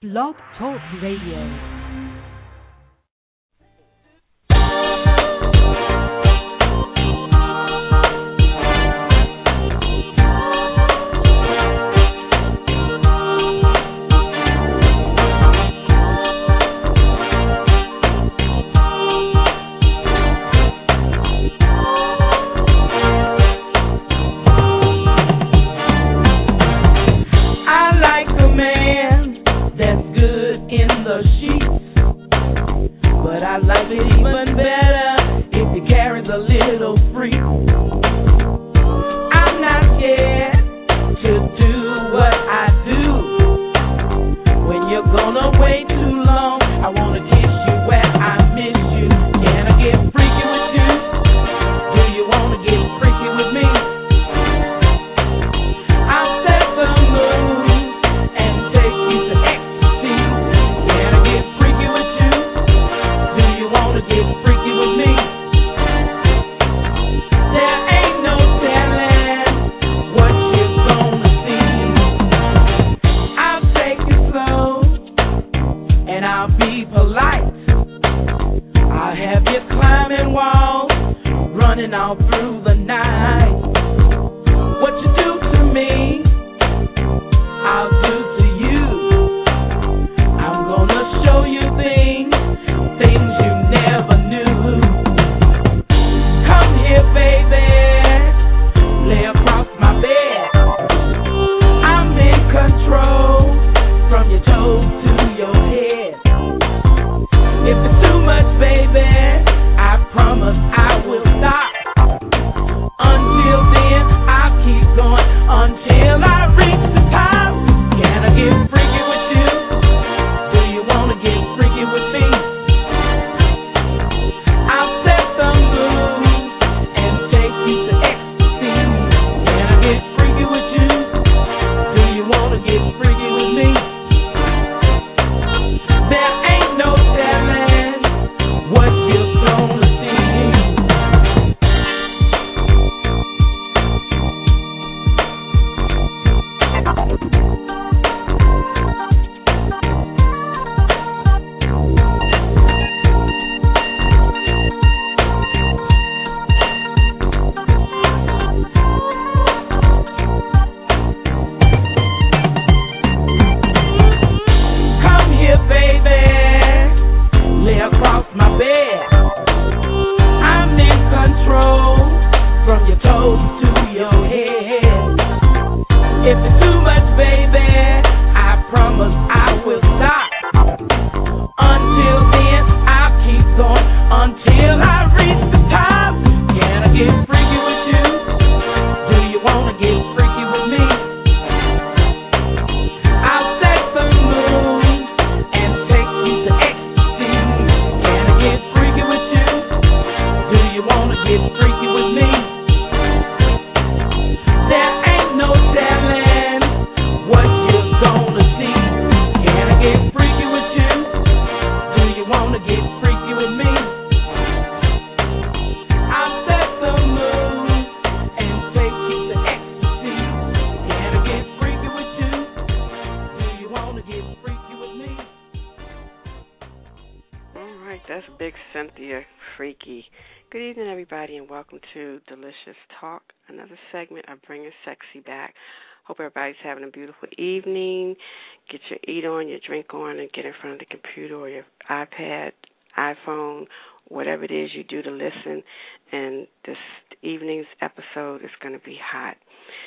Blog Talk Radio. Welcome to Delicious Talk, another segment of Bringing Sexy Back. Hope everybody's having a beautiful evening. Get your eat on, your drink on, and get in front of the computer or your iPad, iPhone, whatever it is you do to listen. And this evening's episode is going to be hot.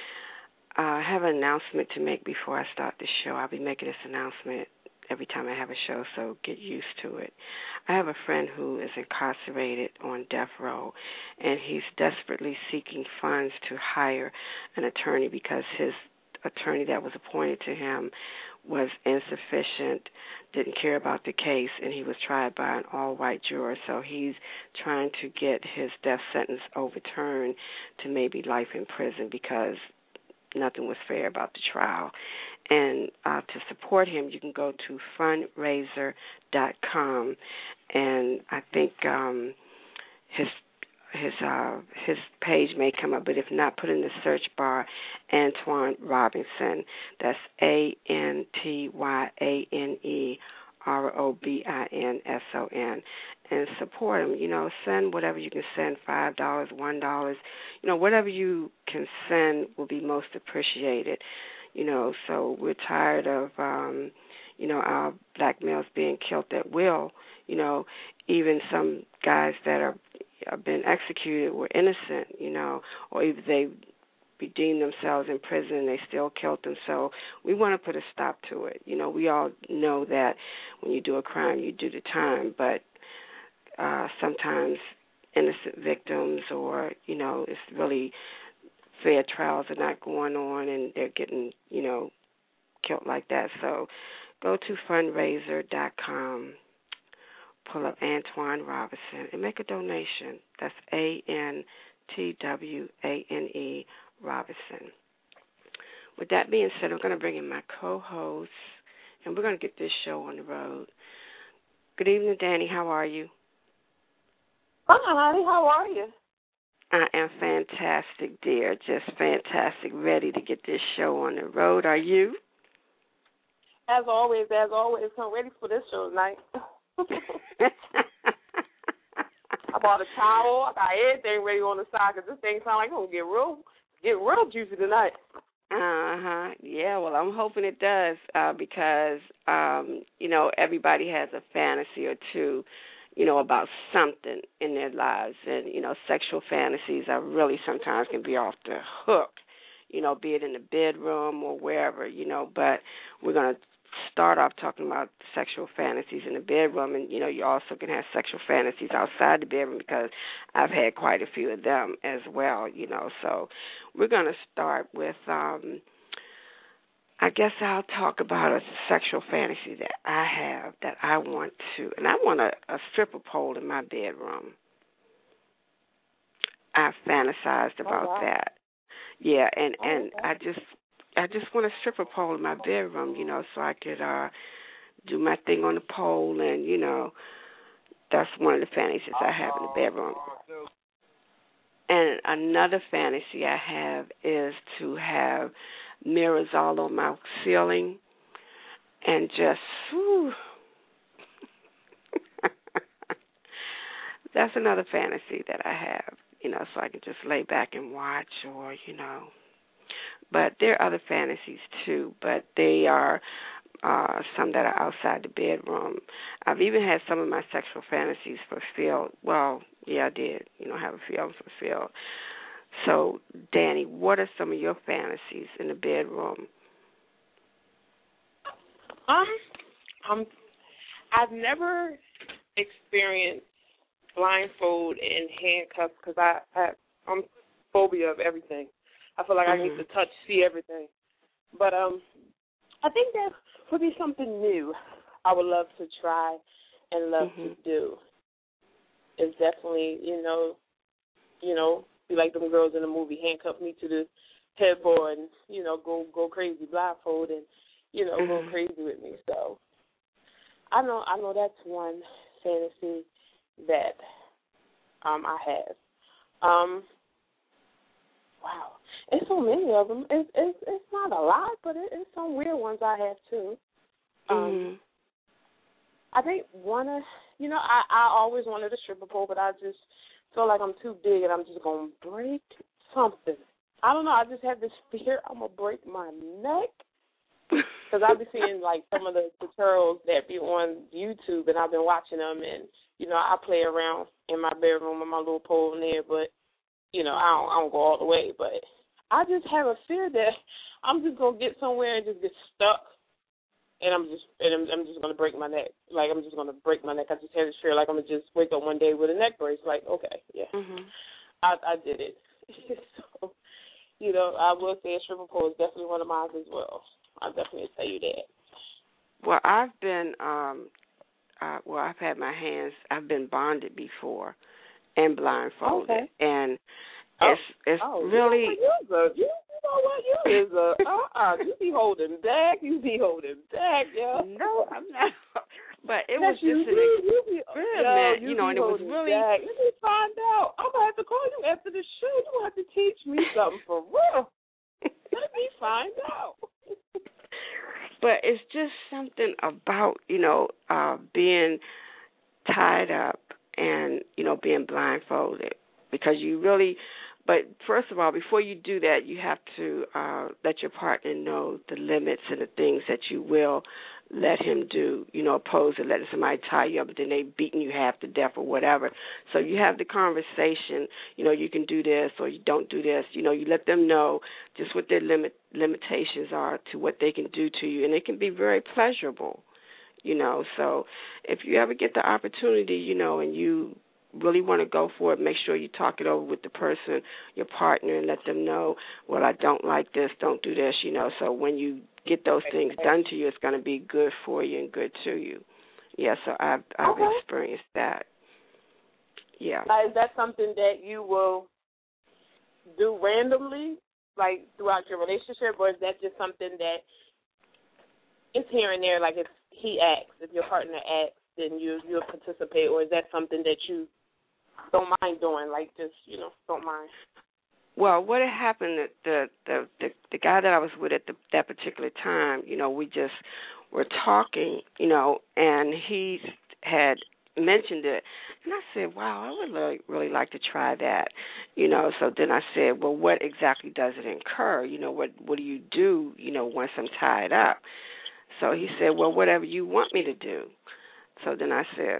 I have an announcement to make before I start the show. I'll be making this announcement every time I have a show, so get used to it. I have a friend who is incarcerated on death row, and he's desperately seeking funds to hire an attorney because his attorney that was appointed to him was insufficient, didn't care about the case, and he was tried by an all-white juror, so he's trying to get his death sentence overturned to maybe life in prison because nothing was fair about the trial. And to support him, you can go to fundraiser.com, and I think his page may come up, but if not, put in the search bar Antoine Robinson. That's ANTYANE ROBINSON, and support him. Send whatever you can send, $5, $1. Whatever you can send will be most appreciated. So we're tired of our black males being killed at will. Even some guys that have been executed were innocent, or either they redeemed themselves in prison and they still killed them. So we want to put a stop to it. We all know that when you do a crime, you do the time, but sometimes innocent victims or, it's really fair trials are not going on and they're getting, killed like that. So go to fundraiser.com, pull up Antoine Robinson, and make a donation. That's ANTWANE Robinson. With that being said, I'm going to bring in my co-host, and we're going to get this show on the road. Good evening, Danny. How are you? Hi, honey. How are you? I am fantastic, dear. Just fantastic. Ready to get this show on the road. Are you? As always, I'm ready for this show tonight. I bought a towel. I got everything ready on the side because this thing sounds like it's going to get real juicy tonight. Uh-huh. Yeah, well, I'm hoping it does because, everybody has a fantasy or two, about something in their lives. And, sexual fantasies are really sometimes can be off the hook, be it in the bedroom or wherever, but we're going to start off talking about sexual fantasies in the bedroom, and you also can have sexual fantasies outside the bedroom because I've had quite a few of them as well. So we're going to start with I guess I'll talk about a sexual fantasy that I have that I want to, and I want a stripper pole in my bedroom. I fantasized about that. Yeah, and I just want a stripper pole in my bedroom, so I could do my thing on the pole, and, that's one of the fantasies I have in the bedroom. And another fantasy I have is to have mirrors all on my ceiling and just, that's another fantasy that I have, so I can just lay back and watch or, But there are other fantasies, too, but they are some that are outside the bedroom. I've even had some of my sexual fantasies fulfilled. Well, yeah, I did, have a few of them fulfilled. So, Danny, what are some of your fantasies in the bedroom? I've never experienced blindfold and handcuffs because I'm phobia of everything. I feel like I need to touch, see everything. But I think that would be something new I would love to try and love to do. It's definitely, be like them girls in the movie, handcuff me to the headboard and, go crazy blindfold and, go crazy with me. So I know that's one fantasy that I have. Wow. It's so many of them. It's not a lot, but it's some weird ones I have, too. I think one of, I always wanted a stripper pole, but I just feel like I'm too big and I'm just going to break something. I don't know. I just have this fear I'm going to break my neck. Because I've been seeing, like, some of the tutorials that be on YouTube, and I've been watching them, and, I play around in my bedroom with my little pole in there, but, I don't go all the way. But I just have a fear that I'm just going to get somewhere and just get stuck, and I'm just going to break my neck. Like, I'm just going to break my neck. I just have this fear, like, I'm going to just wake up one day with a neck brace. Like, okay, yeah, I did it. So, I will say a stripper pole is definitely one of mine as well. I'll definitely tell you that. Well, I've been, I've had my hands, I've been bonded before and blindfolded. Okay. And it's really. You know what? You be holding back. Yeah. No, I'm not. But it was just man, you know, and it was really. Let me find out. I'm gonna have to call you after the show. You gonna have to teach me something for real. Let me find out. But it's just something about, you know, being tied up and, you know, being blindfolded, because you really. But first of all, before you do that, you have to let your partner know the limits and the things that you will let him do, you know, opposed to letting somebody tie you up, but then they beating you half to death or whatever. So you have the conversation, you know, you can do this or you don't do this. You know, you let them know just what their limitations are to what they can do to you, and it can be very pleasurable, you know. So if you ever get the opportunity, you know, and you really want to go for it, make sure you talk it over with the person, your partner, and let them know, well, I don't like this, don't do this, you know. So when you get those things done to you, it's going to be good for you and good to you. Yeah, so I've experienced that. Yeah. Is that something that you will do randomly, like throughout your relationship, or is that just something that it's here and there, like if he asks, if your partner asks, then you'll participate, or is that something that you don't mind doing, like just, you know, don't mind? Well, what had happened, the guy that I was with at that particular time, you know, we just were talking, you know, and he had mentioned it, and I said, wow, I would really like to try that, you know. So then I said, well, what exactly does it incur? You know, what do you do, you know, once I'm tied up? So he said, well, whatever you want me to do. So then I said,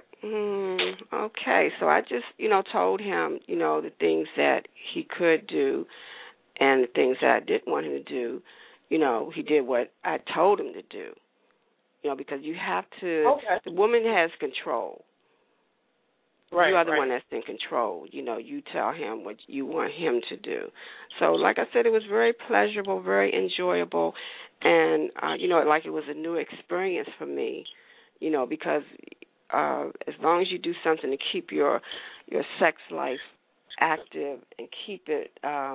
okay. So I just, you know, told him, you know, the things that he could do and the things that I didn't want him to do. You know, he did what I told him to do, you know, because you have to, the woman has control. Right, you are the one that's in control. You know, you tell him what you want him to do. So like I said, it was very pleasurable, very enjoyable, and, you know, like it was a new experience for me. You know, because as long as you do something to keep your sex life active and keep it,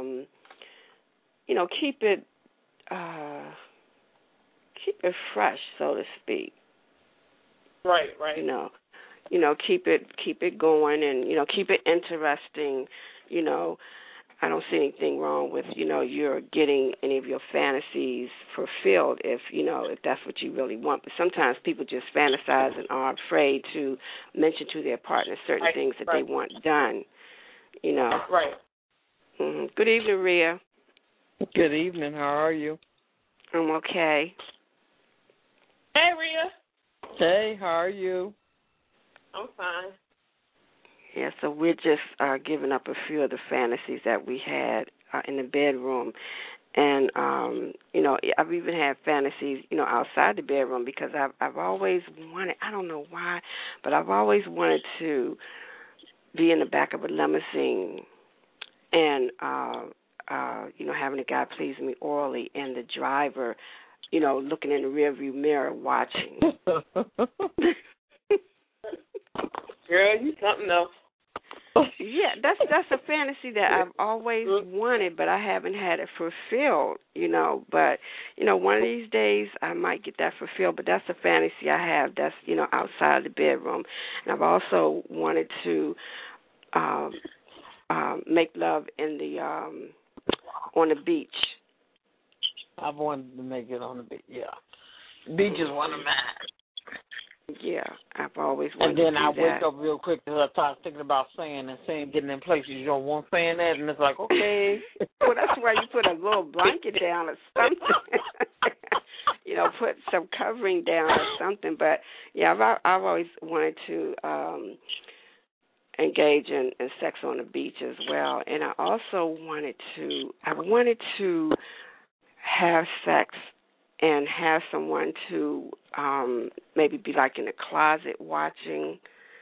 you know, keep it fresh, so to speak. Right. You know, keep it going, and you know, keep it interesting. You know, I don't see anything wrong with, you know, you're getting any of your fantasies fulfilled if, you know, if that's what you really want. But sometimes people just fantasize and are afraid to mention to their partner certain things that they want done, you know. Right. Mm-hmm. Good evening, Rhea. Good evening. How are you? I'm okay. Hey, Rhea. Hey, how are you? I'm fine. Yeah, so we're just giving up a few of the fantasies that we had in the bedroom. And, you know, I've even had fantasies, you know, outside the bedroom, because I've always wanted, I don't know why, but I've always wanted to be in the back of a limousine and, you know, having a guy please me orally and the driver, you know, looking in the rearview mirror watching. Girl, you something else. Yeah, that's a fantasy that I've always wanted, but I haven't had it fulfilled, you know. But, you know, one of these days I might get that fulfilled, but that's a fantasy I have that's, you know, outside the bedroom. And I've also wanted to make love in the on the beach. I've wanted to make it on the beach, yeah. Beach is one of mine. Yeah, I've always wanted to do that. And then I wake up real quick because I start thinking about getting in places you don't want saying that, and it's like, okay. Well, that's why you put a little blanket down or something. You know, put some covering down or something. But, yeah, I've always wanted to engage in sex on the beach as well. And I also wanted to have sex and have someone to maybe be like in the closet watching,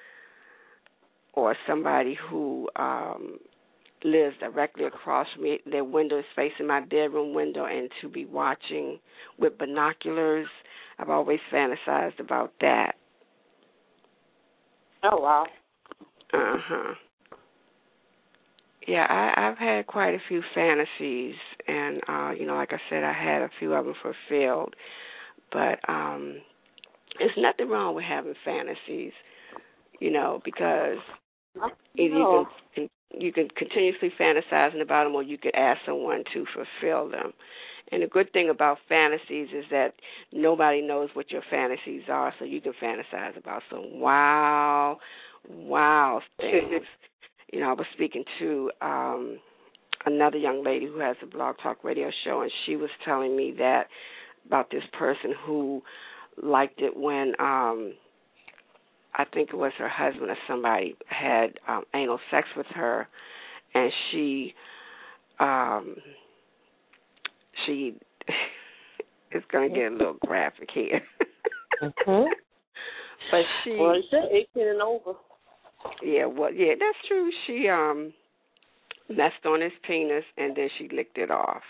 or somebody who lives directly across from me. Their window is facing my bedroom window, and to be watching with binoculars. I've always fantasized about that. Oh, wow. Uh-huh. Yeah, I've had quite a few fantasies, and, you know, like I said, I had a few of them fulfilled. But there's nothing wrong with having fantasies, because No. you can continuously fantasizing about them, or you could ask someone to fulfill them. And the good thing about fantasies is that nobody knows what your fantasies are, so you can fantasize about some wow things. I was speaking to another young lady who has a Blog Talk Radio show, and she was telling me that about this person who liked it when I think it was her husband or somebody had anal sex with her, and she it's going to get a little graphic here. Mm-hmm. But she... Well, it's 18 and over. Yeah, that's true. She messed on his penis, and then she licked it off.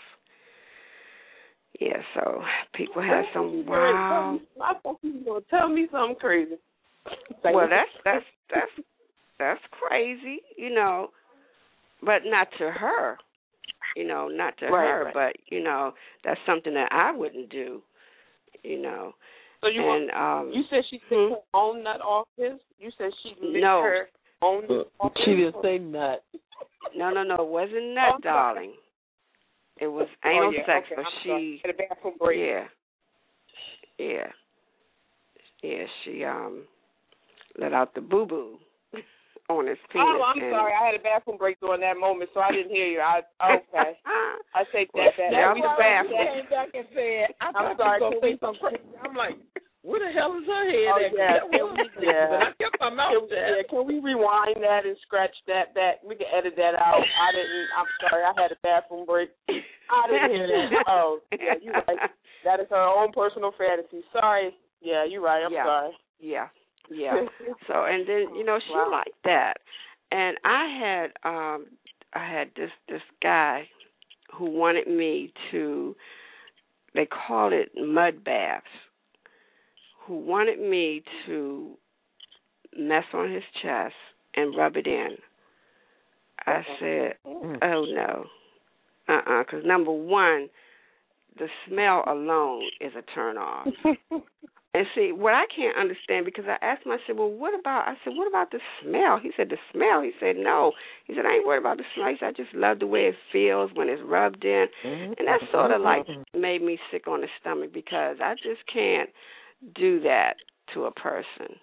Yeah, so people have some wow... I thought you were going to tell me something crazy. Well, that's crazy, but not to her. Not to her, right. but, that's something that I wouldn't do, So you said she licked her own nut off his? You said she licked her own nut off his? She didn't say nut. No, it wasn't nut, darling. It was anal sex, but she... At a bathroom break. Yeah, she let out the boo-boo on his penis. Oh, I'm sorry. I had a bathroom break during that moment, so I didn't hear you. Okay. I take that back. That was the bathroom. I came back and said, I'm sorry, you going to say something crazy. I'm like, where the hell is her head at? But I kept my mouth shut. Can we rewind that and scratch that back? We can edit that out. I'm sorry. I had a bathroom break. I didn't hear that. Oh, yeah, you're right. That is her own personal fantasy. Sorry. Yeah, you're right. I'm sorry. Yeah. So, and then, she liked that. And I had this guy who wanted me to, they called it mud baths, who wanted me to mess on his chest and rub it in. I said, oh, no. Because number one, the smell alone is a turn off. And see, what I can't understand, because I asked him, I said, what about the smell? He said, the smell? He said, no. He said, I ain't worried about the smell. He said, I just love the way it feels when it's rubbed in. And that sort of like made me sick on the stomach, because I just can't do that to a person,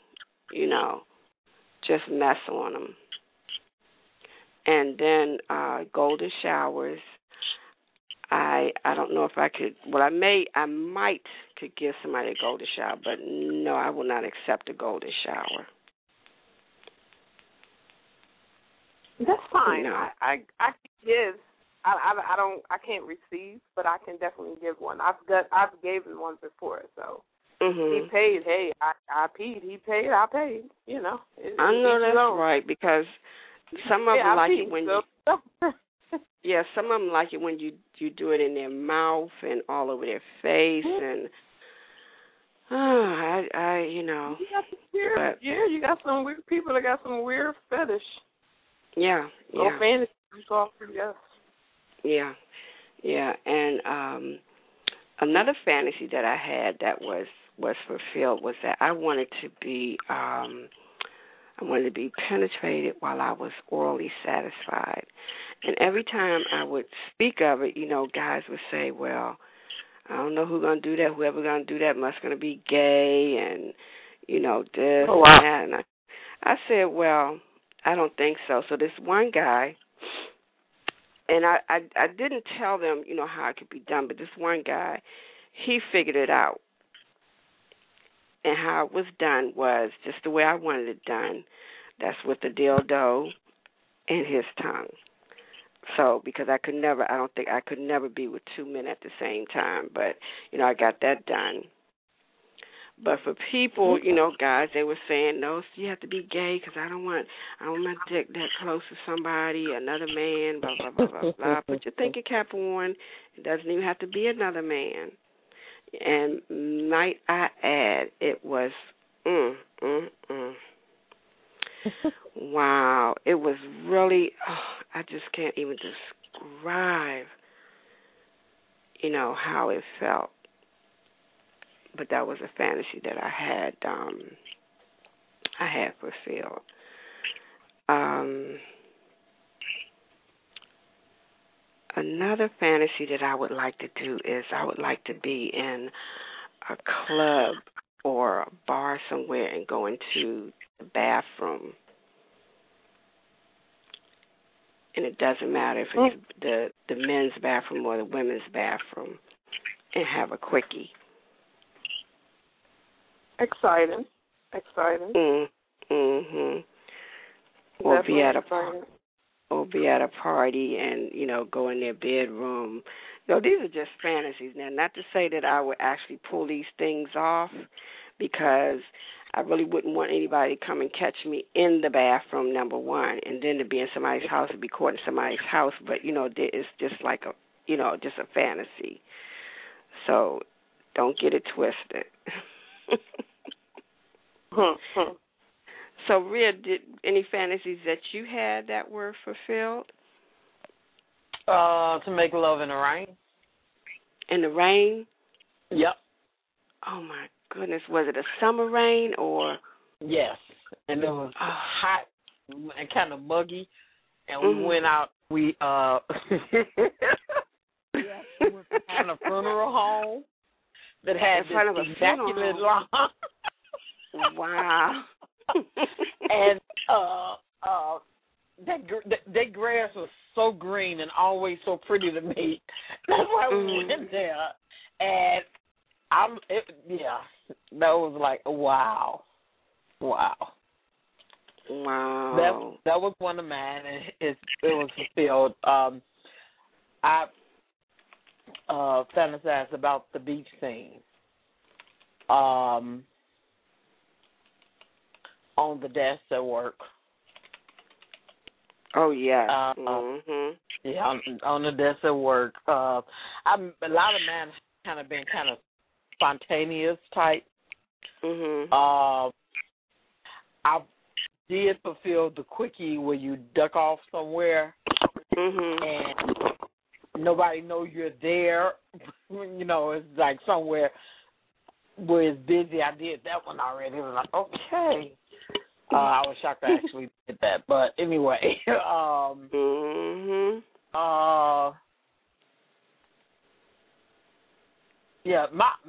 just mess on them. And then golden showers. I don't know if I could. Well, I might could give somebody a golden shower, but no, I will not accept a golden shower. That's fine. No. I can give. I can't receive, but I can definitely give one. I've given one before, so he paid. Hey, I paid. He paid. I paid. I know that's right, because some of them like it when you. Yeah, some of them like it when you do it in their mouth and all over their face, and you got weird, you got some weird people that got some weird fetish. Yeah. Or fantasy, yes. Yeah, and another fantasy that I had that was fulfilled was that I wanted to be penetrated while I was orally satisfied. And every time I would speak of it, guys would say, well, I don't know who's going to do that. Whoever's going to do that must going to be gay and, this and that. And I said, well, I don't think so. So this one guy, and I didn't tell them, how it could be done, but this one guy, he figured it out. And how it was done was just the way I wanted it done. That's with the dildo and his tongue. So, because I don't think I could never be with two men at the same time. But, I got that done. But for people, guys, they were saying, no, you have to be gay because I don't want my dick that close to somebody, another man, blah, blah, blah, blah, blah. Put your thinking cap on. It doesn't even have to be another man. And might I add, it was, wow. It was really, I just can't even describe, how it felt. but that was a fantasy that I had fulfilled. Another fantasy that I would like to do is I would like to be in a club or a bar somewhere and go into the bathroom. And it doesn't matter if it's the men's bathroom or the women's bathroom, and have a quickie. Exciting. Mm-hmm. Or be at a party and, go in their bedroom. These are just fantasies. Now, not to say that I would actually pull these things off, because I really wouldn't want anybody to come and catch me in the bathroom, number one, and then to be in somebody's house and be caught in somebody's house. But, it's just like just a fantasy. So don't get it twisted. So, Rhea, did any fantasies that you had that were fulfilled? To make love in the rain. In the rain? Yep. Oh, my goodness. Was it a summer rain or? Yes. And it was hot and kind of muggy. And we went out. We went behind a funeral home that had this immaculate lawn. Wow. And that grass was so green and always so pretty to me. That's why we went there. And that was like wow. That was one of mine, and it was fulfilled. I fantasized about the beach scene. On the desk at work. Oh yeah. Yeah, on the desk at work. A lot of mine kind of been kind of spontaneous type. I did fulfill the quickie where you duck off somewhere and nobody knows you're there. It's like somewhere where it's busy. I did that one already. It was like, okay. I was shocked I actually did that. But anyway. Yeah,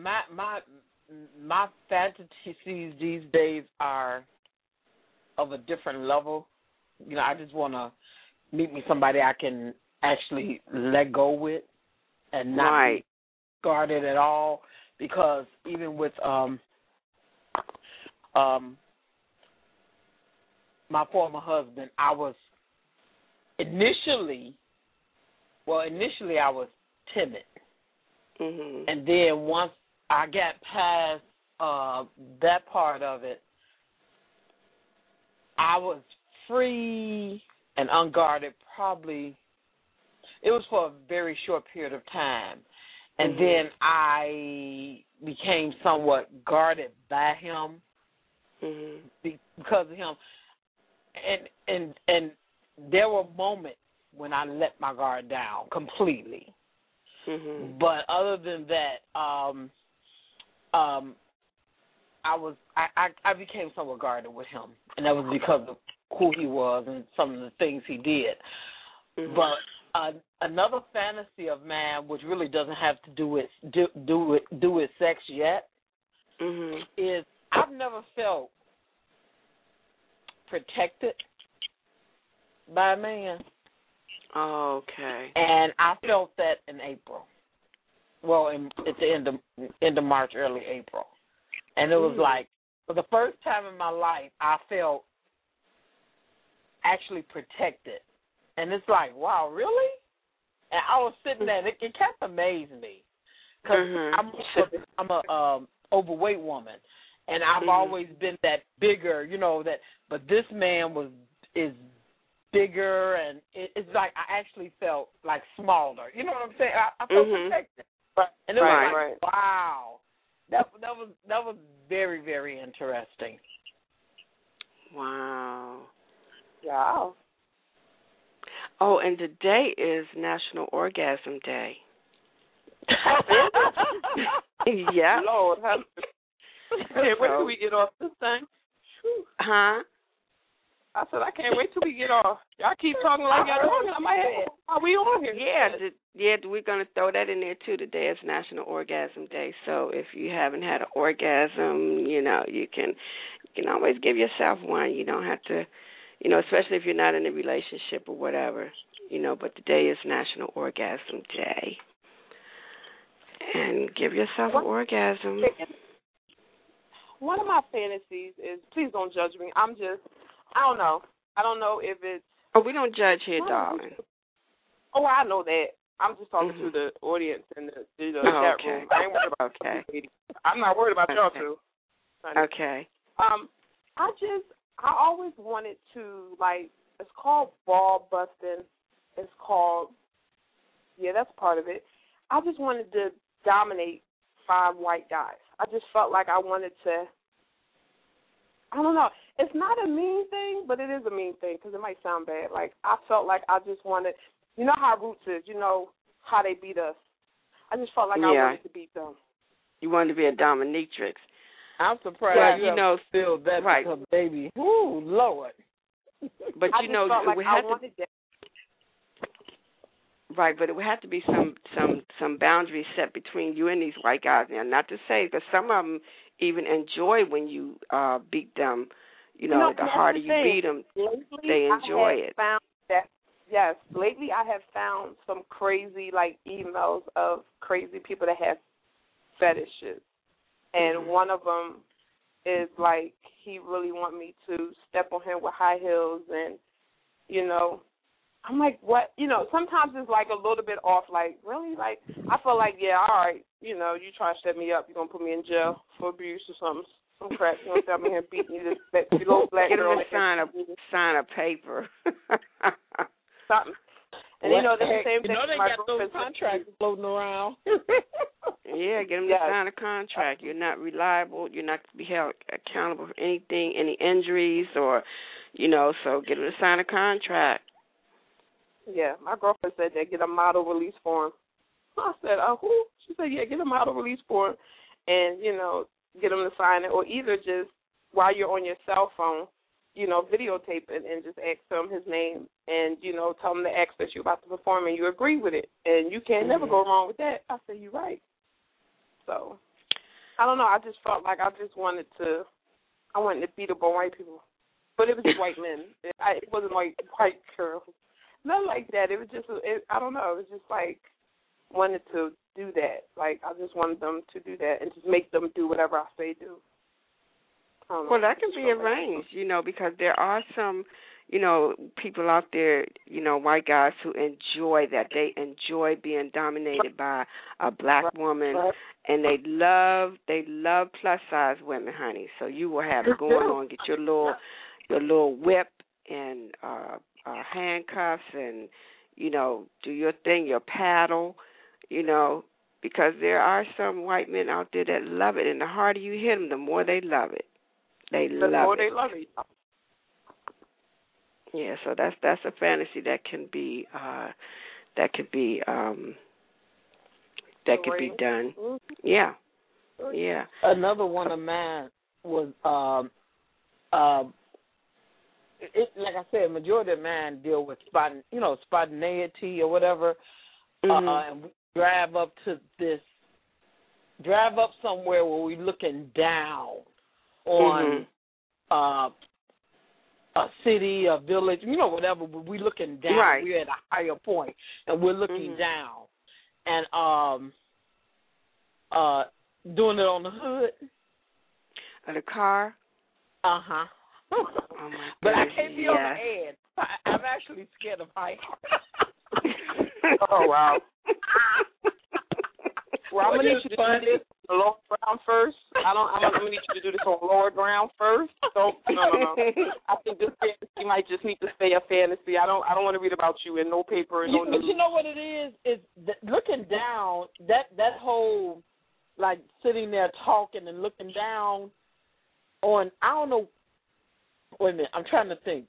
my fantasies these days are of a different level. I just want to meet me somebody I can actually let go with and not be guarded at all. Because even with my former husband, I was initially I was timid. And then once I got past that part of it, I was free and unguarded probably, it was for a very short period of time. And then I became somewhat guarded by him because of him. And there were moments when I let my guard down completely. But other than that, I became somewhat guarded with him, and that was because of who he was and some of the things he did. But another fantasy of mine, which really doesn't have to do with sex yet, is I've never felt protected by a man. Oh, okay. And I felt that in April. Well, at the end of March, early April. And it was like, for the first time in my life, I felt actually protected. And it's like, wow, really? And I was sitting there, and it kind of amazed me. Because I'm a overweight woman. And I've always been that bigger, but this man is bigger, and it's like I actually felt like smaller. You know what I'm saying? I felt protected. And it was like, wow. That was very, very interesting. Wow. Wow. Oh, and today is National Orgasm Day. Yeah. Lord, have can't wait till we get off this thing. Huh? I said I can't wait till we get off. Y'all keep talking like y'all talking. I might have. Are we on here? Yeah, we're gonna throw that in there too. Today is National Orgasm Day, so if you haven't had an orgasm, you can always give yourself one. You don't have to, especially if you're not in a relationship or whatever, But today is National Orgasm Day, and give yourself an orgasm. One of my fantasies is, please don't judge me. I don't know. I don't know if it's. Oh, we don't judge here, darling. Oh, I know that. I'm just talking to the audience and the chat room. I ain't worried about you. I'm not worried about y'all two. Okay. I always wanted to, it's called ball busting. It's called, that's part of it. I just wanted to dominate 5 white guys. I just felt like I wanted to, I don't know. It's not a mean thing, but it is a mean thing because it might sound bad. I felt like I just wanted, you know how Roots is, how they beat us. I just felt like I wanted to beat them. You wanted to be a dominatrix. I'm surprised you feel that right. Because, baby, whoo, Lord. But I just felt like I wanted that. Right, but it would have to be some boundaries set between you and these white guys. Now, not to say, because some of them even enjoy when you beat them. The harder you beat them, they enjoy it. Yes, lately I have found some crazy emails of crazy people that have fetishes, and one of them is he really want me to step on him with high heels, and I'm like, what? Sometimes it's a little bit off. Really? I feel like, all right, you try to set me up, you're going to put me in jail for abuse or something. Some crap. You don't tell me here beating you, this big old black girl. Get him to sign a paper. Something. And, the same thing. They got those contracts floating around. Yeah, get him to sign a contract. You're not reliable. You're not to be held accountable for anything, any injuries or, so get him to sign a contract. Yeah, my girlfriend said that, get a model release form. I said, who? She said, yeah, get a model release form and, get them to sign it, or either just while you're on your cell phone, videotape it and just ask him his name and, tell him the acts that you're about to perform and you agree with it. And you can't never go wrong with that. I said, you're right. So, I don't know. I just felt like I wanted to beat up on white people. But it was just white men. It wasn't white girls. Nothing like that. It was just, I don't know. It was just wanted to do that. I just wanted them to do that and just make them do whatever I say do. Well, that can be arranged, because there are some, people out there, white guys who enjoy that. They enjoy being dominated by a black woman, and they love plus size women, honey. So you will have it going on. Get your little whip and handcuffs and, do your thing, your paddle, because there are some white men out there that love it. And the harder you hit them, the more they love it. They love it. Yeah, so that's a fantasy that can be done. Yeah. Yeah. Another one of mine was like I said, majority of mine deal with spontaneity or whatever. And we drive up somewhere where we're looking down on a city, a village, whatever, but we're looking down. Right. We're at a higher point, and we're looking down. And doing it on the hood. Of the car? Uh-huh. Oh, my but I goodness, can't be on the edge. I'm actually scared of heights. Oh, wow. Well, I'm going to need you to do this on lower ground first. I'm going to need you to do this on lower ground first. So, no. I think this fantasy might just need to stay a fantasy. I don't want to read about you in no paper and no news. But you know what it is looking down, that whole, sitting there talking and looking down on, I don't know, wait a minute, I'm trying to think.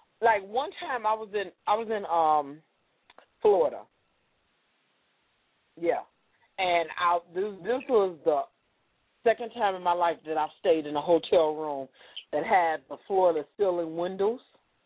One time I was in Florida. Yeah. And this was the second time in my life that I've stayed in a hotel room that had the floor-to-ceiling windows.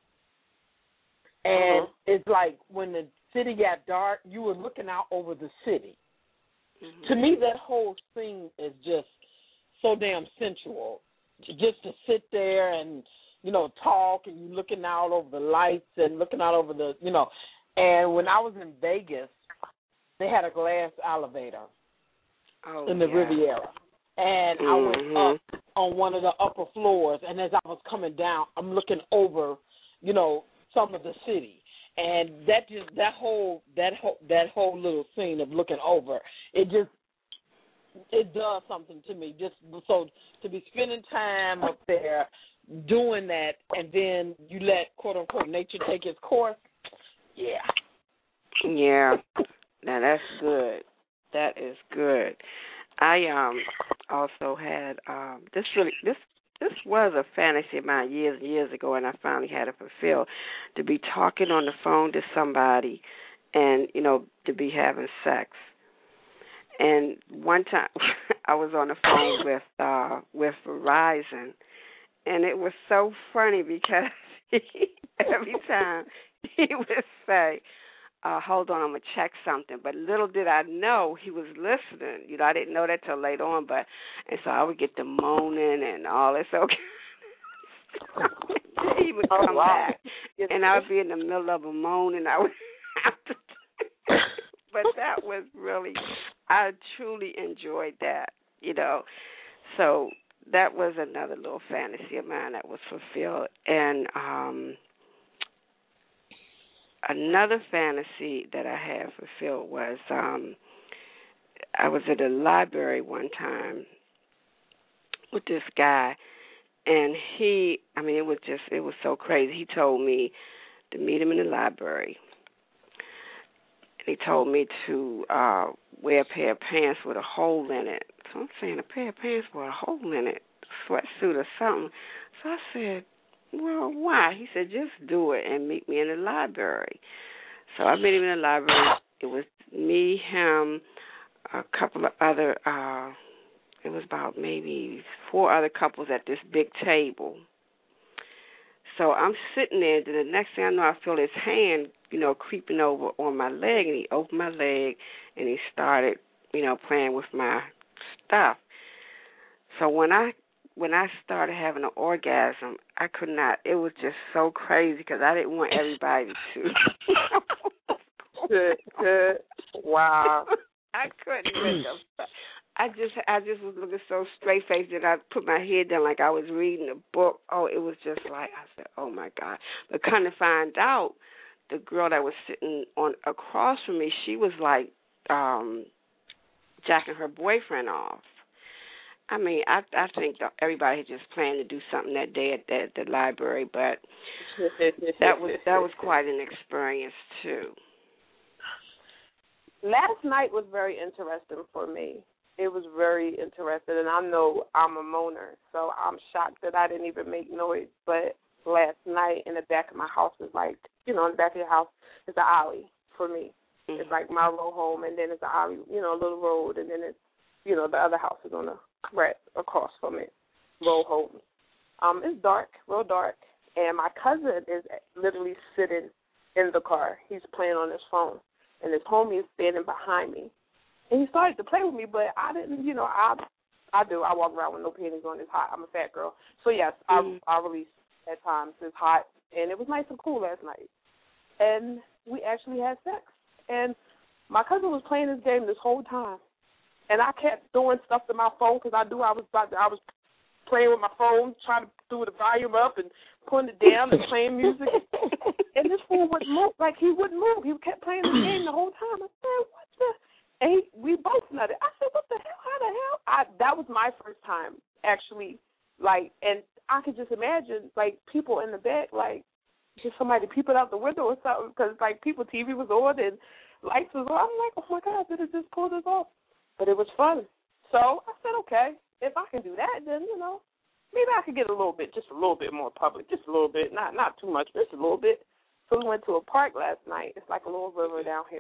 And it's like when the city got dark, you were looking out over the city. Mm-hmm. To me, that whole scene is just so damn sensual. Just to sit there and, you know, talk, and you looking out over the lights and looking out over the, you know. And when I was in Vegas, they had a glass elevator in the Riviera. And I went up on one of the upper floors, and as I was coming down, I'm looking over, you know, some of the city. And that whole little scene of looking over, it does something to me. Just so to be spending time up there doing that, and then you let, quote unquote, nature take its course. Yeah. Yeah. Now that's good. That is good. I also had this was a fantasy of mine years and years ago, and I finally had it fulfilled, to be talking on the phone to somebody and, you know, to be having sex. And one time I was on the phone with Verizon, and it was so funny because every time he would say, hold on, I'm going to check something. But little did I know he was listening. You know, I didn't know that till later on. And so I would get the moaning and all this. Okay. He would come back, and I would be in the middle of a moan, and I would have to. But that was really, I truly enjoyed that, you know. So that was another little fantasy of mine that was fulfilled. And another fantasy that I had fulfilled was I was at a library one time with this guy, and it was so crazy. He told me to meet him in the library, and he told me to wear a pair of pants with a hole in it. So I'm saying, a pair of pants with a hole in it, sweatsuit or something. So I said, well, why? He said, just do it and meet me in the library. So I met him in the library. It was me, him, a couple of other, it was about maybe 4 other couples at this big table. So I'm sitting there, and the next thing I know, I feel his hand, you know, creeping over on my leg, and he opened my leg, and he started, you know, playing with my stuff. So when I started having an orgasm, I could not. It was just so crazy because I didn't want everybody to. Good. Wow. I couldn't make up. I just was looking so straight faced that I put my head down like I was reading a book. Oh, it was just like, I said, oh my God. But kind of find out, the girl that was sitting on across from me, she was like jacking her boyfriend off. I mean, I think everybody had just planned to do something that day at the library, but that was quite an experience too. Last night was very interesting for me. It was very interesting, and I know I'm a moaner, so I'm shocked that I didn't even make noise. But last night in the back of my house is like, you know, in the back of your house is an alley for me. Mm-hmm. It's like my row home, and then it's an alley, you know, a little road, and then it's, you know, the other house is on the right across from it, row home. It's dark, real dark, and my cousin is literally sitting in the car. He's playing on his phone, and his homie is standing behind me. And he started to play with me, but I didn't, you know, I walk around with no panties on. It's hot. I'm a fat girl. So, yes, I release at times. It's hot, and it was nice and cool last night. And we actually had sex. And my cousin was playing this game this whole time. And I kept doing stuff to my phone because I was playing with my phone, trying to do the volume up and putting it down and playing music. And this fool wouldn't move. Like, he wouldn't move. He kept playing the game the whole time. I said, what the? And we both nutted. I said, what the hell? How the hell? That was my first time, actually. Like, and I could just imagine, like, people in the back, like, just somebody peeping out the window or something because, like, people, TV was on and lights was on. I'm like, oh, my God, did it just pull this off? But it was fun. So I said, okay, if I can do that, then, you know, maybe I could get just a little bit more public, just a little bit, not too much, just a little bit. So we went to a park last night. It's like a little river down here.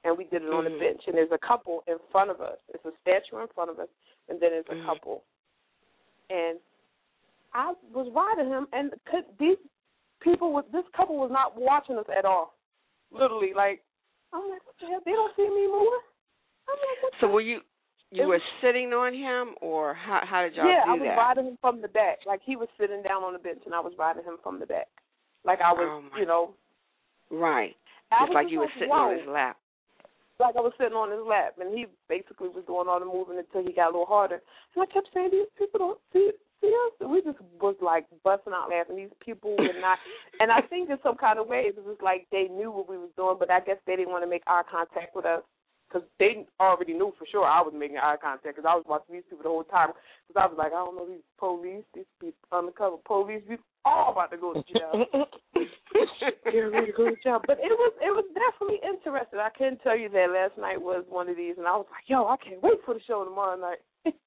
and we did it on a bench. And there's a couple in front of us. It's a statue in front of us, and then there's a couple. And I was riding him, and this couple was not watching us at all. Literally, like, I'm like, what the hell? They don't see me more. I'm like, what so were you were sitting on him, or how did y'all do that? Yeah, I was riding him from the back. Like, he was sitting down on the bench, and I was riding him from the back. Like, I was, Right. It's like you were sitting on his lap. Like I was sitting on his lap, and he basically was doing all the moving until he got a little harder. And I kept saying, these people don't see us. And we just was, like, busting out laughing. These people were not. And I think in some kind of way it was like they knew what we was doing, but I guess they didn't want to make eye contact with us. Because they already knew for sure I was making eye contact because I was watching these people the whole time. Because I was like, I don't know, these police, these people undercover police, we all about to go to jail. Get ready to go to jail. But it was definitely interesting. I couldn't tell you that last night was one of these, and I was like, yo, I can't wait for the show tomorrow night.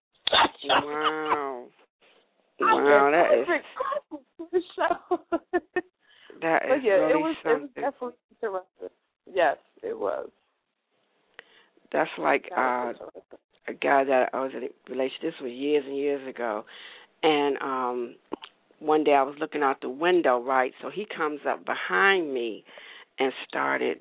Wow. Wow, that is the show. That is really something. It was definitely interesting. Yes, it was. That's like a guy that I was in a relationship. This was years and years ago. And one day I was looking out the window, right? So he comes up behind me and started,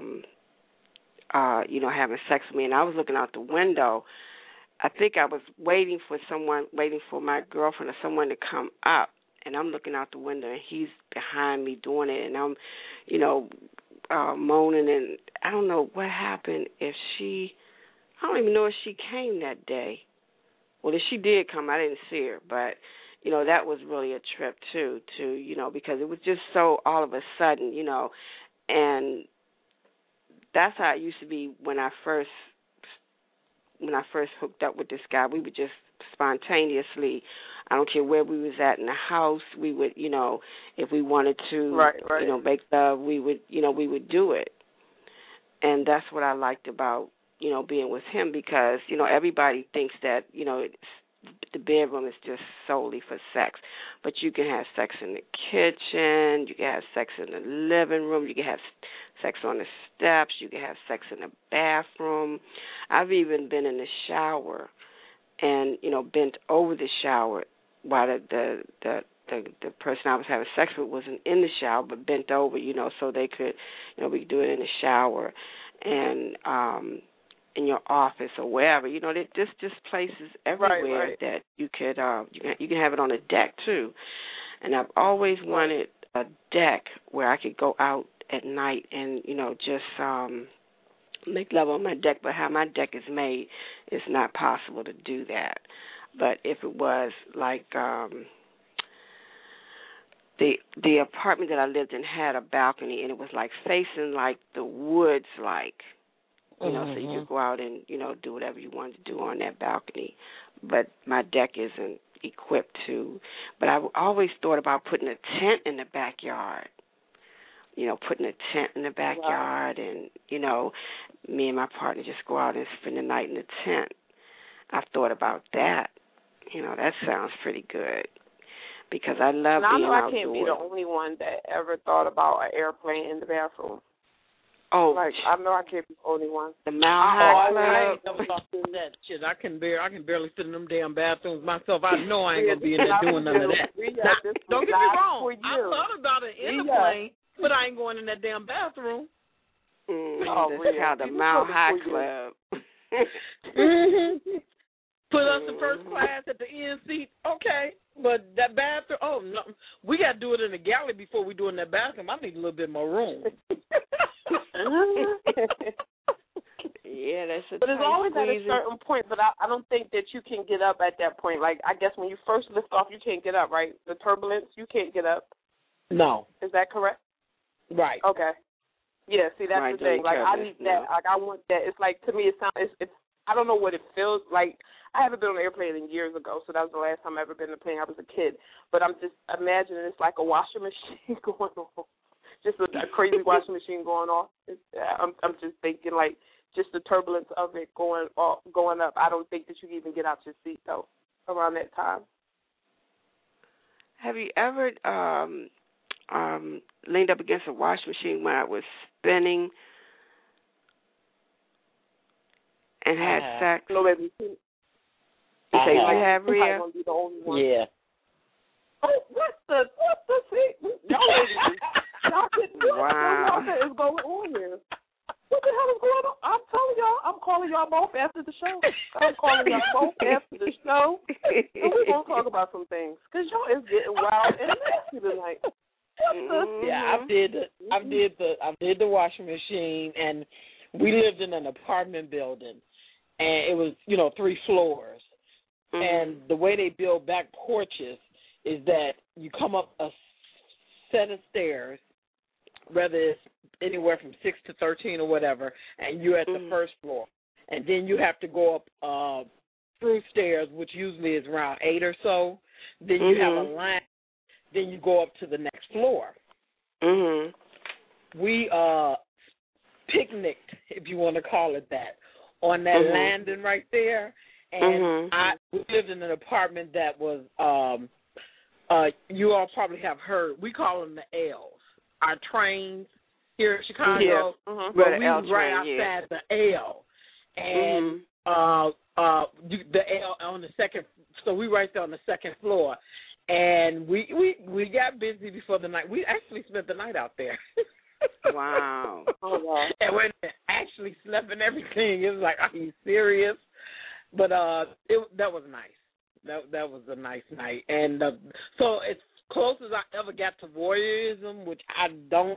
having sex with me. And I was looking out the window. I think I was waiting for my girlfriend or someone to come up. And I'm looking out the window, and he's behind me doing it. And I'm, moaning, and I don't know what happened. I don't even know if she came that day. Well, if she did come, I didn't see her, but that was really a trip too, because it was just so all of a sudden, and that's how it used to be when I first hooked up with this guy. We would just spontaneously, I don't care where we was at in the house, we would, if we wanted to, make love, we would do it. And that's what I liked about, being with him because, everybody thinks that, the bedroom is just solely for sex. But you can have sex in the kitchen, you can have sex in the living room, you can have sex on the steps, you can have sex in the bathroom. I've even been in the shower and, bent over the shower while the person I was having sex with wasn't in the shower but bent over, so they could, we could do it in the shower and in your office or wherever. There's just places everywhere that you could you can have it on a deck too. And I've always wanted a deck where I could go out at night and, just make love on my deck, but how my deck is made, it's not possible to do that. But if it was like the apartment that I lived in had a balcony, and it was like facing like the woods, like, so you could go out and, do whatever you wanted to do on that balcony. But my deck isn't equipped to. But I always thought about putting a tent in the backyard. Putting a tent in the backyard and, me and my partner just go out and spend the night in the tent. I've thought about that. That sounds pretty good because I love being outdoors. I can't be the only one that ever thought about an airplane in the bathroom. Oh, I know I can't be the only one. The Mile High Club. I ain't never thought of that shit. I can barely sit in them damn bathrooms myself. I know I ain't gonna be in there doing none of that. Now, don't get me wrong. I thought about it in the plane, but I ain't going in that damn bathroom. This is how the Mile High Club. Put us in first class at the end seat, okay. But that bathroom, no, we got to do it in the galley before we do it in that bathroom. I need a little bit more room. Yeah, that's a But it's always at a certain point, but I don't think that you can get up at that point. Like, I guess when you first lift off, you can't get up, right? The turbulence, you can't get up. No. Is that correct? Right. Okay. Yeah, see, that's the thing. Like, I need that. Like, I want that. It's like, to me, it's I don't know what it feels like. I haven't been on an airplane in years ago, so that was the last time I ever been on a plane. I was a kid. But I'm just imagining it's like a washing machine going on. Just a crazy washing machine going off. I'm just thinking, like, just the turbulence of it going up. I don't think that you can even get out your seat, though, around that time. Have you ever leaned up against a washing machine when I was spinning? and had sex? No, baby. You say you have, Rhea? I'm gonna be the only one. Yeah. Oh, what the y'all didn't know what is going on here. What the hell is going on? I'm telling y'all, I'm calling y'all both after the show. I'm calling y'all both after the show, and we're gonna talk about some things because y'all is getting wild and nasty tonight. Yeah, I did the washing machine, and we lived in an apartment building, and it was 3 floors, and the way they build back porches is that you come up a set of stairs, whether it's anywhere from 6 to 13 or whatever, and you're at the first floor. And then you have to go up through stairs, which usually is around 8 or so. Then you have a line. Then you go up to the next floor. We picnicked, if you want to call it that, on that landing right there. And we lived in an apartment that was, you all probably have heard, we call them the L's. Our trains here in Chicago, but we was right outside the L. And the L on the second, so we right there on the second floor. And we got busy before the night. We actually spent the night out there. Wow. And we actually slept and everything. It was like, are you serious? But that was nice. That was a nice night. And so as close as I ever got to voyeurism, which I don't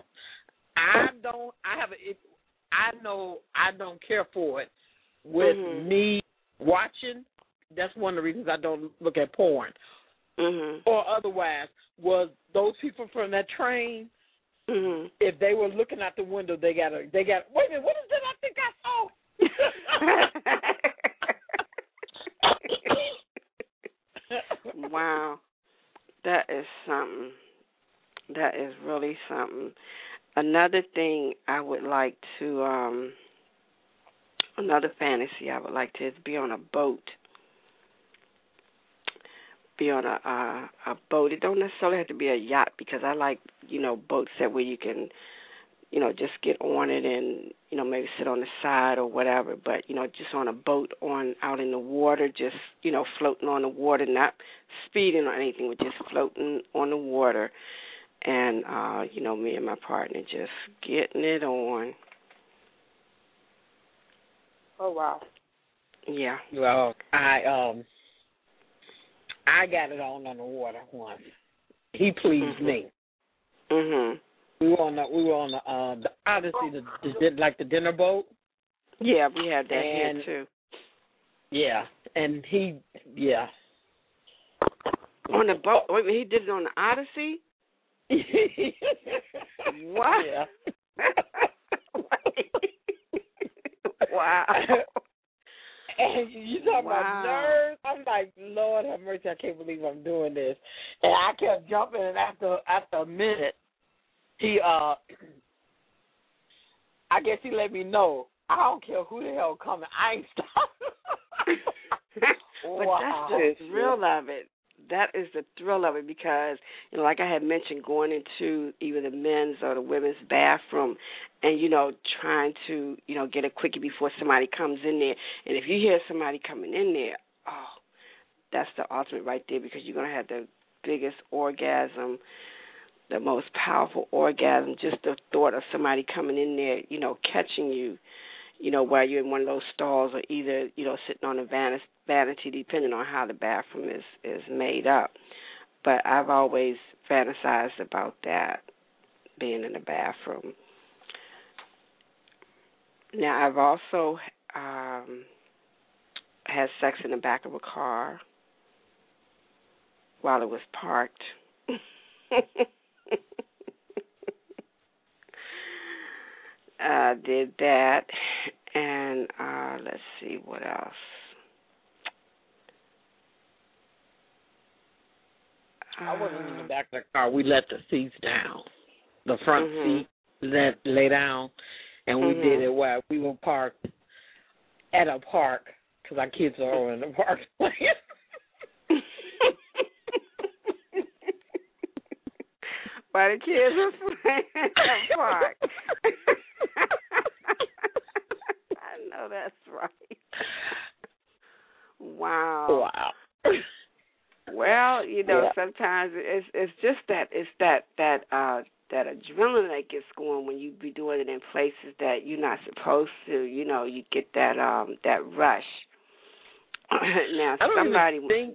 care for it. With me watching, that's one of the reasons I don't look at porn. Or otherwise, was those people from that train, if they were looking out the window, they got, wait a minute, what is that I think I saw? Wow. That is something. That is really something. Another thing I would like to, another fantasy I would like to is be on a boat. Be on a boat. It don't necessarily have to be a yacht because I like, boats that where you can, just get on it and, maybe sit on the side or whatever. But, just on a boat out in the water, just, floating on the water, not speeding or anything, but just floating on the water. And, me and my partner just getting it on. Oh, wow. Yeah. Well, I got it on the water once. He pleased me. We were on the Odyssey, like the dinner boat. Yeah, we had that here too. Yeah, and on the boat. Wait, he did it on the Odyssey. What? Yeah. Wow. And you talking about nerves? I'm like, Lord have mercy, I can't believe I'm doing this. And I kept jumping, and after a minute, he I guess he let me know, I don't care who the hell coming, I ain't stopping. But that's the thrill of it. That is the thrill of it because, like I had mentioned, going into either the men's or the women's bathroom and, trying to, get a quickie before somebody comes in there. And if you hear somebody coming in there, that's the ultimate right there because you're going to have the biggest orgasm, the most powerful orgasm, just the thought of somebody coming in there, catching you, while you're in one of those stalls or either, sitting on a vanity, depending on how the bathroom is made up. But I've always fantasized about that, being in the bathroom. Now, I've also had sex in the back of a car while it was parked. Did that, and let's see what else. I wasn't in the back of the car. We let the seats down, the front seat lay down, and we did it while we were parked at a park because our kids are all in the park playing. While the kids are playing at the park. I know that's right. Wow. Wow. Well, sometimes it's just that adrenaline that gets going when you be doing it in places that you're not supposed to. You get that rush. Now, I don't somebody even think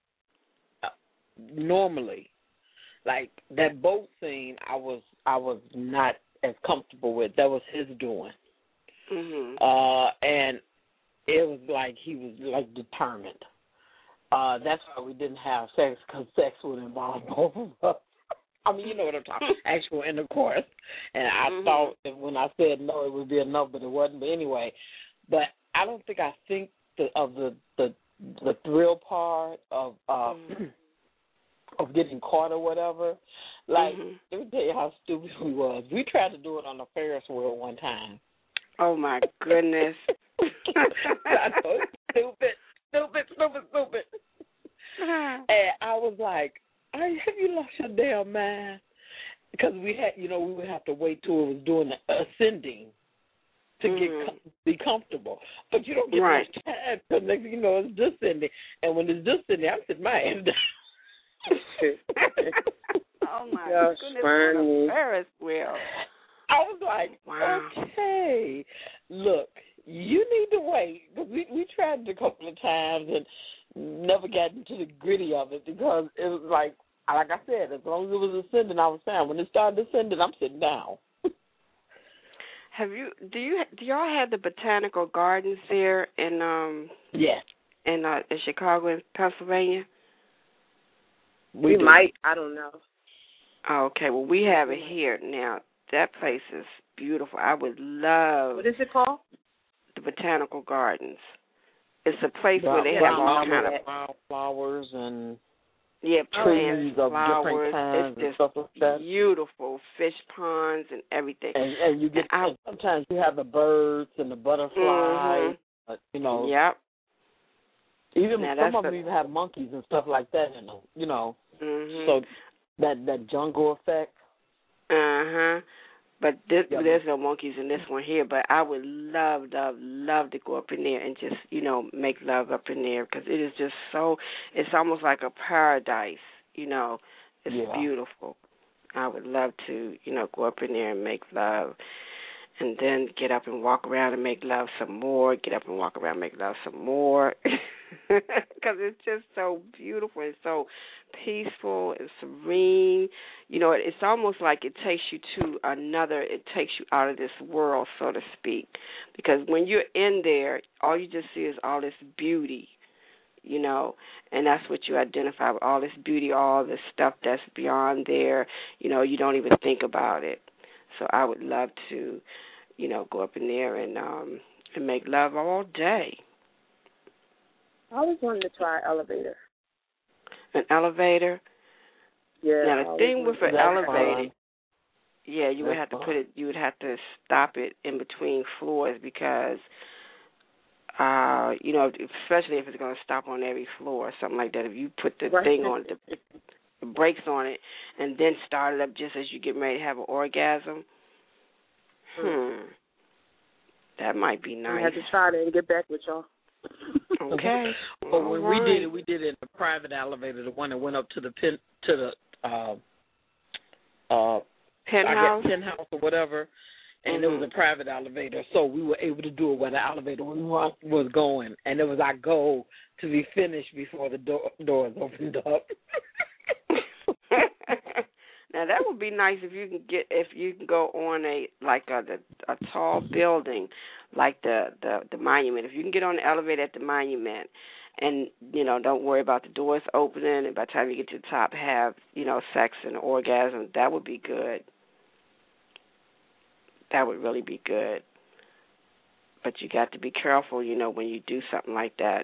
normally, like that boat scene, I was not as comfortable with. That was his doing. Mhm. And it was like he was like determined. That's why we didn't have sex, because sex would involve both of us. I mean, you know what I'm talking about, actual intercourse. And I thought that when I said no, it would be enough, but it wasn't. But anyway, but I don't think of the thrill part of of getting caught or whatever. Like, let me tell you how stupid we was. We tried to do it on the Ferris wheel one time. Oh, my goodness. I know, stupid. And I was like, have you lost your damn mind? Because we had, we would have to wait till it was doing the ascending to be comfortable. But you don't get much time, because next thing you know, it's descending. And when it's descending, I'm sitting my ass down. Oh, my goodness, on a Ferris wheel. I was like, okay, look, you need to wait. Because we tried it a couple of times and never got into the gritty of it, because it was like I said, as long as it was ascending, I was fine. When it started descending, I'm sitting down. Do y'all have the botanical gardens there in Yes. in Chicago and Pennsylvania? We might. I don't know. Oh, okay. Well, we have it here now. That place is beautiful. I would love. What is it called? The Botanical Gardens. It's a place where they have all kind of flowers and trees of flowers. different kinds and stuff like that. Beautiful fish ponds and everything. And you get sometimes you have the birds and the butterflies. Yep. Even some of them even have monkeys and stuff like that in them. So that jungle effect. But there's no monkeys in this one here. But I would love to go up in there and just, make love up in there, because it is just so, it's almost like a paradise, It's beautiful. I would love to, go up in there and make love, and then get up and walk around and make love some more, get up and walk around and make love some more, because it's just so beautiful and so peaceful and serene. It's almost like it takes you out of this world, so to speak, because when you're in there, all you just see is all this beauty, and that's what you identify with, all this beauty, all this stuff that's beyond there. You don't even think about it. So I would love to, go up in there and make love all day. I always wanted to try elevator. An elevator? Yeah. Now the thing with an elevator, you would have to you would have to stop it in between floors, because especially if it's going to stop on every floor or something like that. If you put the thing on the brakes on it and then start it up just as you get ready to have an orgasm, that might be nice. I have to try it and get back with y'all. Okay. Well, when we did it in a private elevator, the one that went up to the penthouse or whatever, and it was a private elevator, so we were able to do it where the elevator was going, and it was our goal to be finished before the doors opened up. Now that would be nice if you can go on a tall building like the monument. If you can get on the elevator at the monument, and don't worry about the doors opening, and by the time you get to the top have sex and orgasm, that would be good. That would really be good. But you got to be careful, when you do something like that.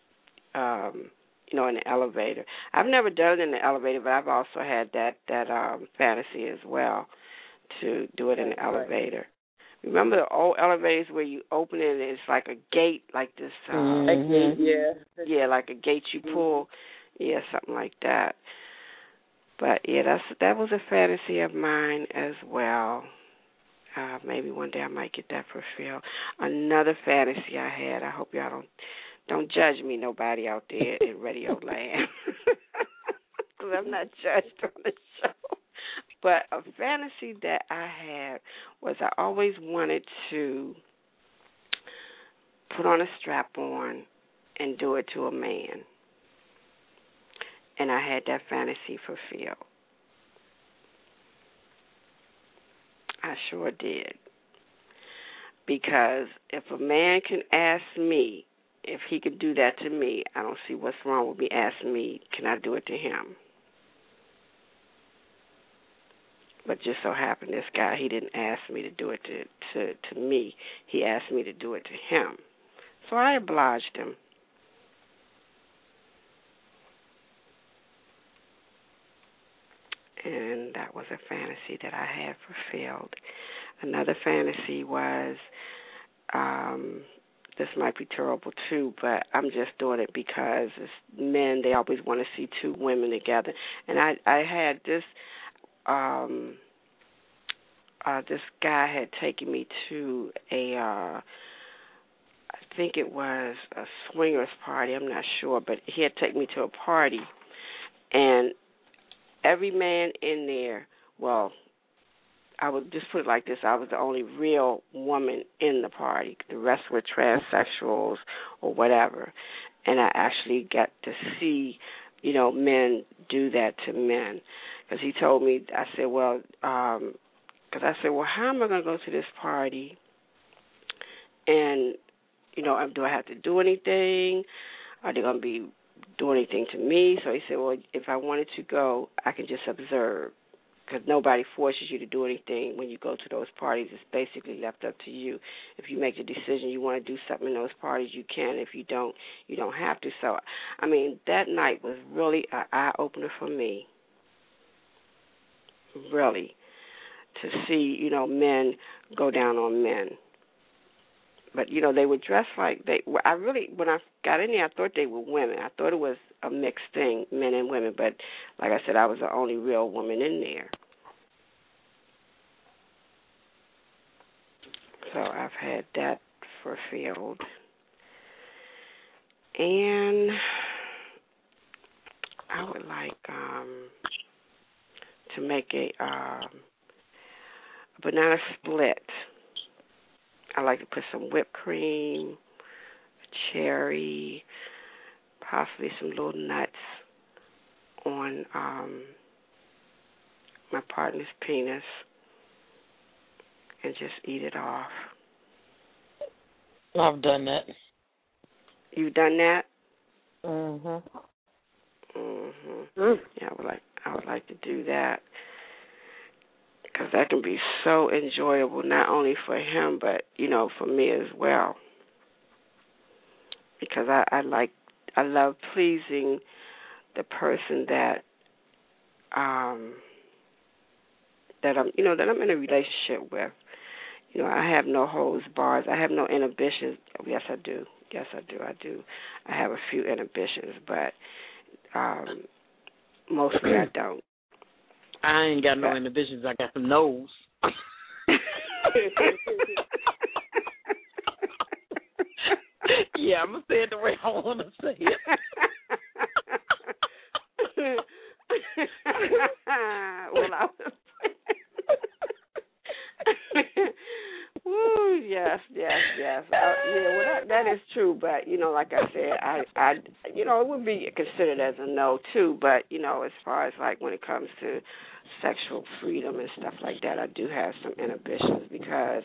In the elevator. I've never done it in the elevator, but I've also had that fantasy as well, to do it in the elevator. Remember the old elevators where you open it and it's like a gate, like this? Yeah, like a gate you pull. Yeah, something like that. But yeah, that was a fantasy of mine as well. Maybe one day I might get that fulfilled. Another fantasy I had, I hope y'all don't Don't judge me, nobody out there in Radio Land, because I'm not judged on the show. But a fantasy that I had was I always wanted to put on a strap-on and do it to a man. And I had that fantasy fulfilled. I sure did. Because if a man can ask me if he could do that to me, I don't see what's wrong with me asking me, can I do it to him? But just so happened this guy, he didn't ask me to do it to me. He asked me to do it to him. So I obliged him. And that was a fantasy that I had fulfilled. Another fantasy was, this might be terrible too, but I'm just doing it because it's men, they always want to see two women together. And I had this, this guy had taken me to I think it was a swingers party, I'm not sure, but he had taken me to a party, and every man in there, well, I would just put it like this, I was the only real woman in the party. The rest were transsexuals or whatever. And I actually got to see, men do that to men. Because he told me, I said, well, how am I going to go to this party? And, do I have to do anything? Are they going to be doing anything to me? So he said, well, if I wanted to go, I can just observe, because nobody forces you to do anything when you go to those parties. It's basically left up to you. If you make the decision you want to do something in those parties, you can. If you don't, you don't have to. So, that night was really an eye-opener for me, really, to see, men go down on men. But, they were dressed like when I got in there, I thought they were women. I thought it was a mixed thing, men and women. But, like I said, I was the only real woman in there. So I've had that fulfilled. And I would like to make a banana split. I like to put some whipped cream, cherry, possibly some little nuts on my partner's penis and just eat it off. I've done that. You've done that? Mhm. Mhm. Yeah, I would like to do that, because that can be so enjoyable, not only for him, but, for me as well. Because I love pleasing the person that I'm in a relationship with. I have no holds bars. I have no inhibitions. Yes, I do. I have a few inhibitions, but mostly I don't. I ain't got no inhibitions. I got some nose. Yeah, I'm going to say it the way I want to say it. Well, I was... Woo, yes. That is true, but, like I said, I it would be considered as a no, too, but, as far as, like, when it comes to sexual freedom and stuff like that, I do have some inhibitions, because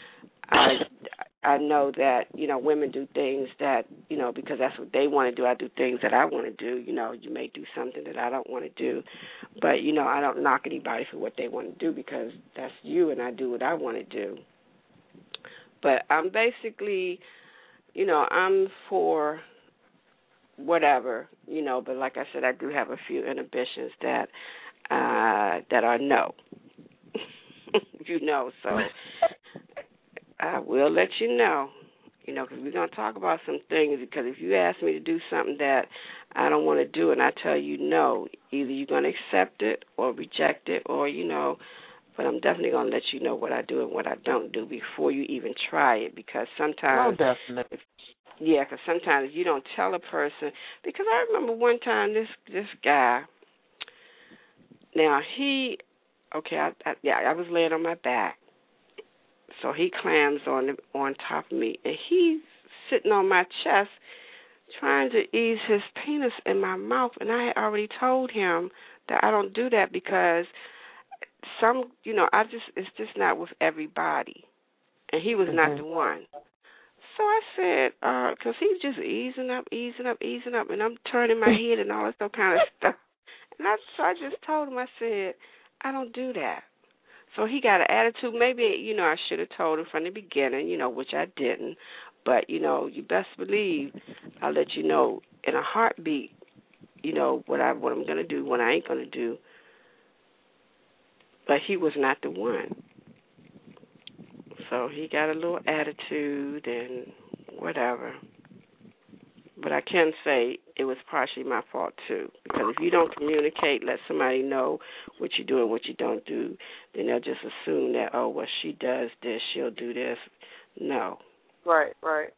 I know that, women do things that, because that's what they want to do. I do things that I want to do. You may do something that I don't want to do. But, I don't knock anybody for what they want to do, because that's you, and I do what I want to do. But I'm basically, I'm for whatever, but like I said, I do have a few inhibitions that are no. So I will let you know, because we're going to talk about some things, because if you ask me to do something that I don't want to do and I tell you no, either you're going to accept it or reject it, or, but I'm definitely going to let you know what I do and what I don't do before you even try it, because sometimes... Oh, definitely. Yeah, because sometimes you don't tell a person, because I remember one time this guy, now I was laying on my back, so he clams on top of me, and he's sitting on my chest trying to ease his penis in my mouth, and I had already told him that I don't do that because it's just not with everybody, and he was not the one. So I said, because he's just easing up, and I'm turning my head and all this other kind of stuff. And so I just told him, I said, I don't do that. So he got an attitude. Maybe, I should have told him from the beginning, which I didn't. But, you best believe I'll let you know in a heartbeat, what I'm going to do, what I ain't going to do. But he was not the one. So he got a little attitude and whatever. But I can say it was partially my fault, too. Because if you don't communicate, let somebody know what you do and what you don't do, then they'll just assume that, oh, well, she does this, she'll do this. No. Right.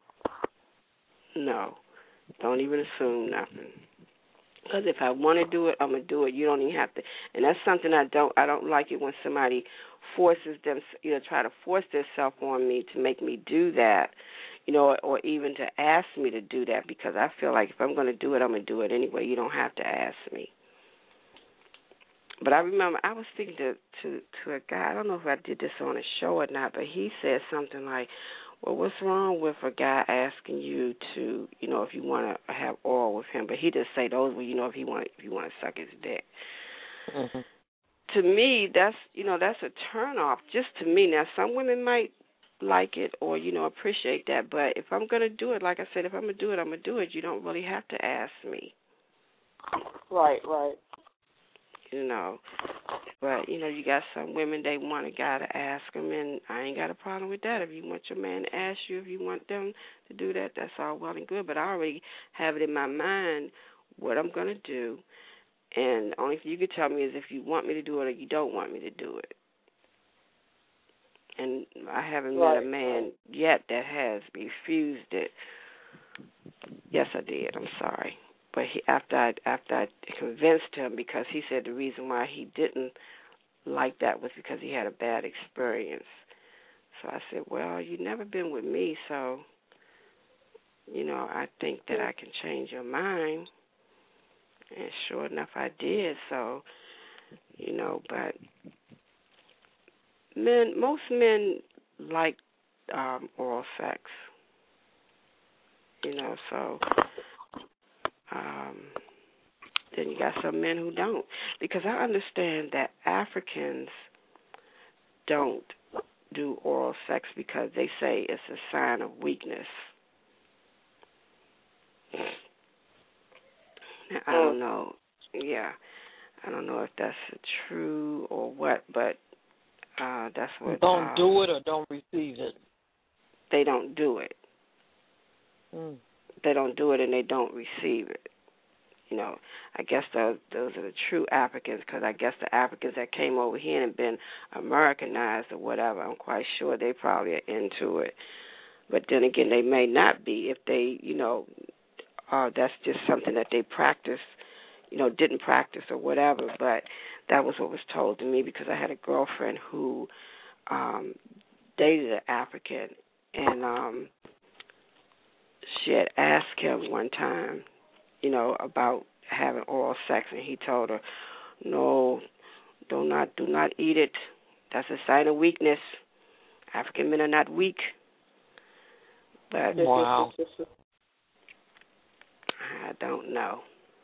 No. Don't even assume nothing. Because if I want to do it, I'm going to do it. You don't even have to. And that's something I don't like it when somebody forces them, try to force themselves on me to make me do that, or even to ask me to do that, because I feel like if I'm going to do it, I'm going to do it anyway. You don't have to ask me. But I remember I was speaking to a guy. I don't know if I did this on a show or not, but he said something like, well, what's wrong with a guy asking you to, if you want to have oral with him? But he just say those were, if you want to suck his dick. Mm-hmm. To me, that's a turnoff. Just to me. Now, some women might like it or appreciate that, but if I'm gonna do it, like I said, if I'm gonna do it, I'm gonna do it. You don't really have to ask me. Right. But you got some women, they want a guy to ask them, and I ain't got a problem with that. If you want your man to ask you, if you want them to do that, that's all well and good. But I already have it in my mind what I'm gonna do, and the only thing you can tell me is if you want me to do it or you don't want me to do it. And I haven't met a man yet that has refused it. Yes, I did. I'm sorry. But after I convinced him, because he said the reason why he didn't like that was because he had a bad experience. So I said, well, you've never been with me, so, I think that I can change your mind. And sure enough, I did. So, but most men like oral sex, so then you got some men who don't. Because I understand that Africans don't do oral sex because they say it's a sign of weakness. I don't know. Yeah. I don't know if that's true or what, but that's what... Don't do it or don't receive it. They don't do it. Mm. They don't do it and they don't receive it. I guess those are the true Africans, because I guess the Africans that came over here and been Americanized or whatever, I'm quite sure they probably are into it. But then again, they may not be if they, that's just something that they practice, didn't practice or whatever. But that was what was told to me, because I had a girlfriend who dated an African, and she had asked him one time, about having oral sex, and he told her, no, do not eat it. That's a sign of weakness. African men are not weak. But wow. I don't know.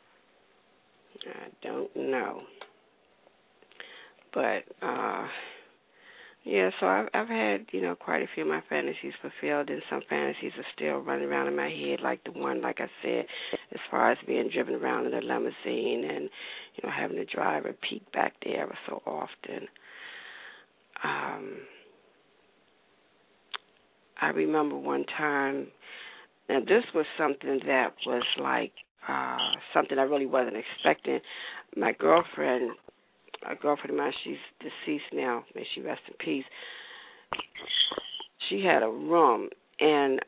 But yeah, so I've had, quite a few of my fantasies fulfilled, and some fantasies are still running around in my head, like the one, like I said, as far as being driven around in a limousine and, having the driver peek back there ever so often. I remember one time, now this was something that was like something I really wasn't expecting. My girlfriend, girlfriend of mine, she's deceased now. May she rest in peace. She had a room, and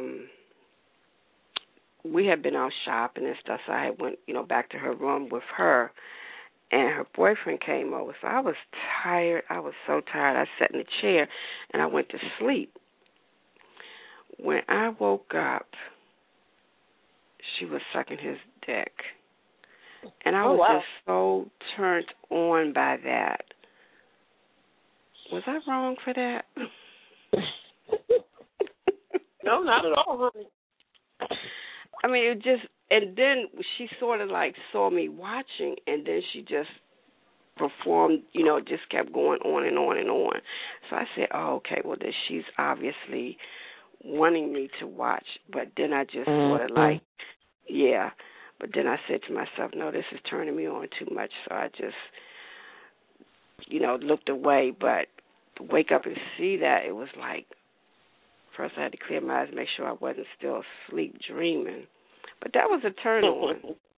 we had been out shopping and stuff, so I had went, back to her room with her, and her boyfriend came over. So I was tired. I was so tired. I sat in the chair, and I went to sleep. When I woke up, she was sucking his dick. And I was just so turned on by that. Was I wrong for that? No, not at all, honey. I mean, it just, and then she sort of like saw me watching, and then she just performed, just kept going on and on and on. So I said, oh, okay, well, then she's obviously wanting me to watch. But then I just sort of like, yeah. But then I said to myself, no, this is turning me on too much. So I just, looked away. But to wake up and see that, it was like, first I had to clear my eyes and make sure I wasn't still asleep dreaming. But that was a turn on,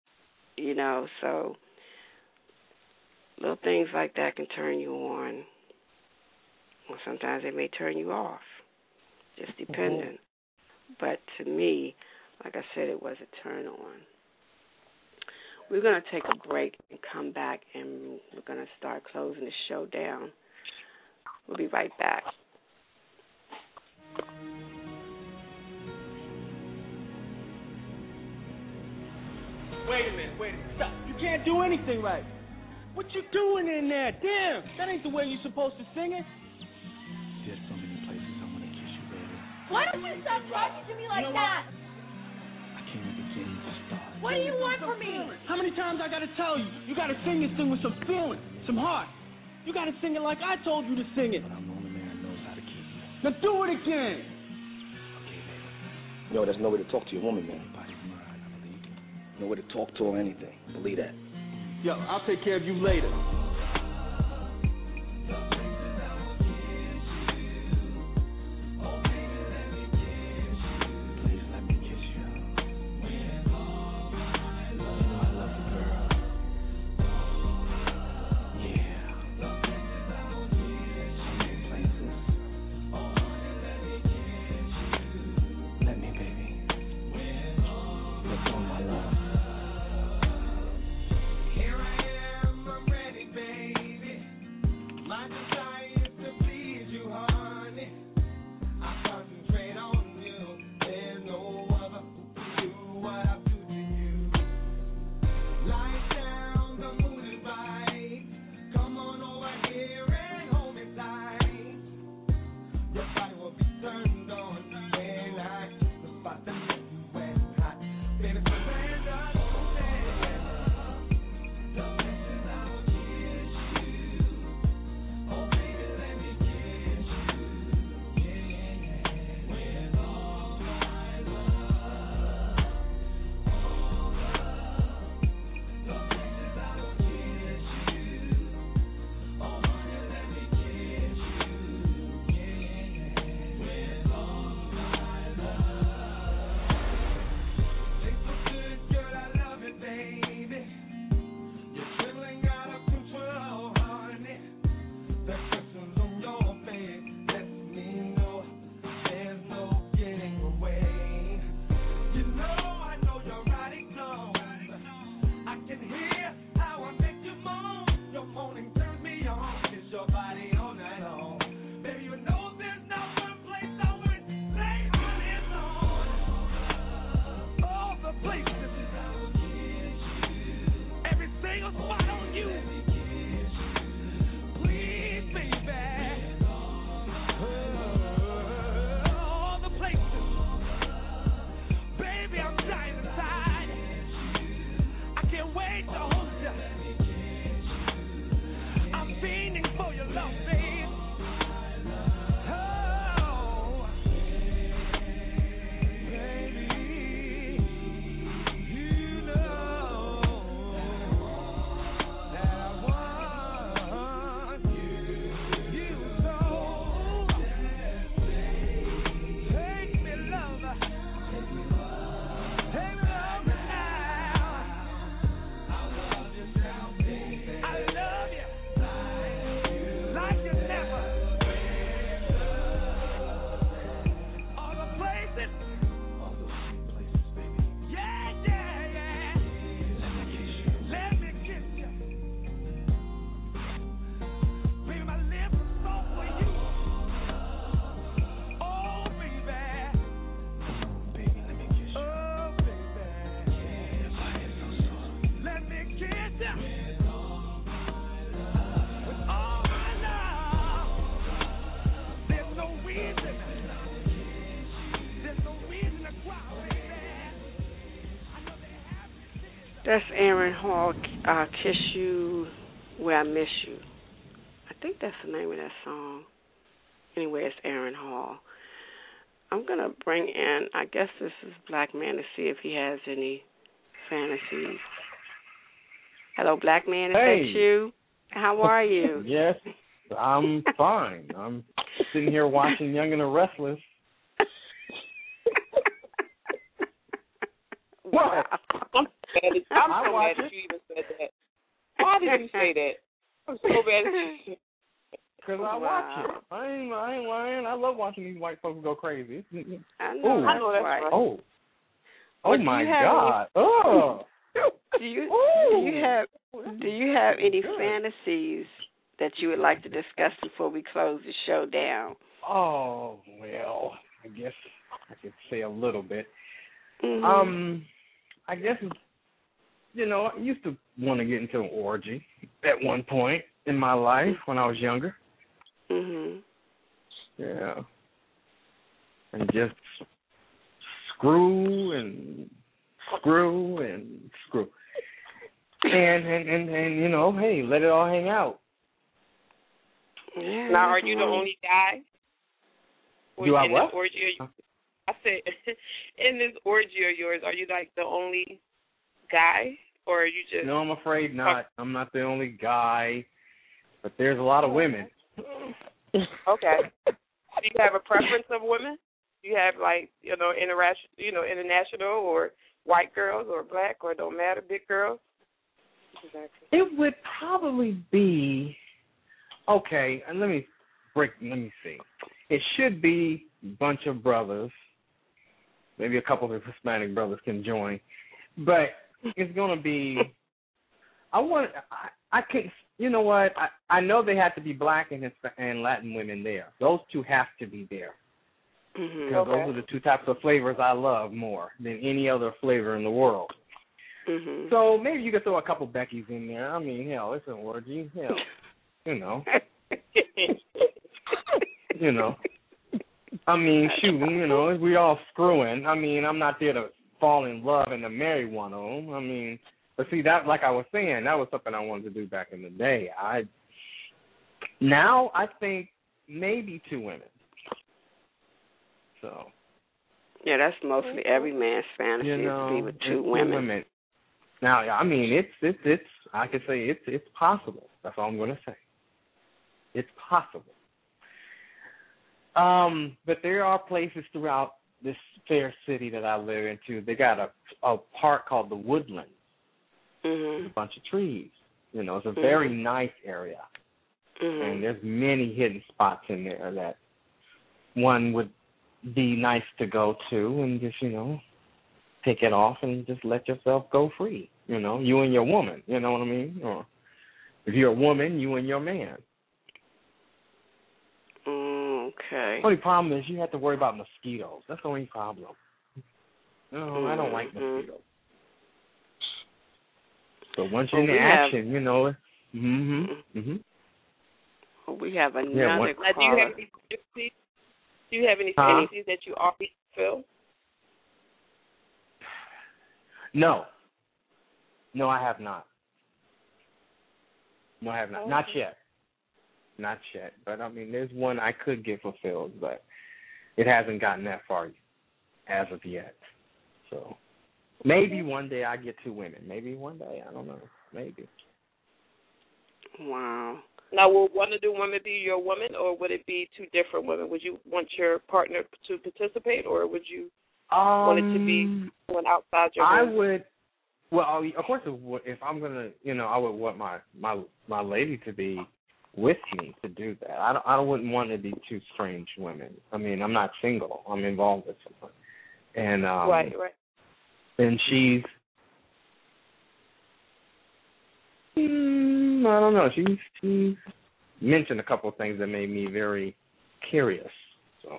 so little things like that can turn you on. Or sometimes they may turn you off, just depending. But to me, like I said, it was a turn on. We're going to take a break and come back, and we're going to start closing the show down. We'll be right back. Wait a minute. Stop. You can't do anything right. What you doing in there? Damn, that ain't the way you're supposed to sing it. There's so many places I want to kiss you, baby. Why don't you stop talking to me like that? I can't even begin to start. What do you want from me? How many times I gotta tell you? You gotta sing this thing with some feeling, some heart. You gotta sing it like I told you to sing it. But I'm the only man who knows how to keep you. Now do it again. Okay, baby. There's no way to talk to your woman, man. Nobody's mine, I believe you. No way to talk to her or anything. Believe that. Yo, I'll take care of you later. Here I am, I'm ready. That's Aaron Hall, Kiss You Where I Miss You. I think that's the name of that song. Anyway, it's Aaron Hall. I'm going to bring in, I guess this is Black Man, to see if he has any fantasies. Hello, Black Man, is that you? How are you? Yes, I'm fine. I'm sitting here watching Young and the Restless. Wow. I'm so mad that you even said that. Why did you say that? I'm so mad at you. Because I watch it. I ain't lying. I love watching these white folks go crazy. I know that's right. Oh my God. Oh. Do you have any fantasies that you would like to discuss before we close the show down? Oh, well, I guess I could say a little bit. Mm-hmm. I guess, I used to want to get into an orgy at one point in my life when I was younger. Mhm. Yeah. And just screw and screw and screw. And hey, let it all hang out. Yeah, now, are you the only guy? Do I what? I said, in this orgy of yours, are you like the only guy, or are you just? No, I'm afraid not. I'm not the only guy, but there's a lot of women. Okay. Do you have a preference of women? Do you have international or white girls or black or don't matter, big girls? Exactly. It would probably be okay. And let me see. It should be a bunch of brothers. Maybe a couple of Hispanic brothers can join, but it's going to be. I could. You know what? I know they have to be black and Latin women there. Those two have to be there. Mm-hmm. Because those are the two types of flavors I love more than any other flavor in the world. Mm-hmm. So maybe you could throw a couple Beckys in there. I mean, hell, it's an orgy. Hell, I mean, shoot, we all screwing. I mean, I'm not there to fall in love and to marry one of them. I mean, but see, that, like I was saying, that was something I wanted to do back in the day. Now I think maybe two women. So. Yeah, that's mostly every man's fantasy is to be with two women. Now, I mean, it's I could say it's possible. That's all I'm going to say. It's possible. But there are places throughout this fair city that I live into. They got a park called the Woodlands. Mm-hmm. A bunch of trees. It's a very nice area. Mm-hmm. And there's many hidden spots in there that one would be nice to go to and just, take it off and just let yourself go free. You and your woman, you know what I mean? Or if you're a woman, you and your man. Okay. The only problem is you have to worry about mosquitoes. That's the only problem. No, I don't like mosquitoes. So once you're in action, We have another caller. Do you have any fantasies that you already fulfill? No, I have not. No, I have not. Not yet. But, I mean, there's one I could get fulfilled, but it hasn't gotten that far as of yet. So maybe one day I get two women. Maybe one day. I don't know. Maybe. Wow. Now, will one of the women be your woman, or would it be two different women? Would you want your partner to participate, or would you want it to be one outside your home? I would. Well, of course, if I'm gonna, I would want my lady to be with me to do that. I wouldn't want it to be two strange women. I mean, I'm not single. I'm involved with someone, and right. And she's. I don't know. She mentioned a couple of things that made me very curious. So.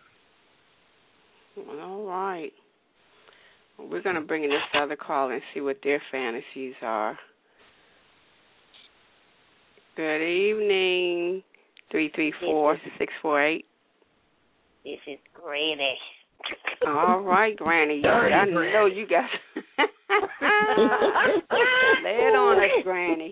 All right. Well, we're going to bring in this other call and see what their fantasies are. Good evening, 334-648. This is Grady. All right, Granny. I know you got. Lay it on us, Granny.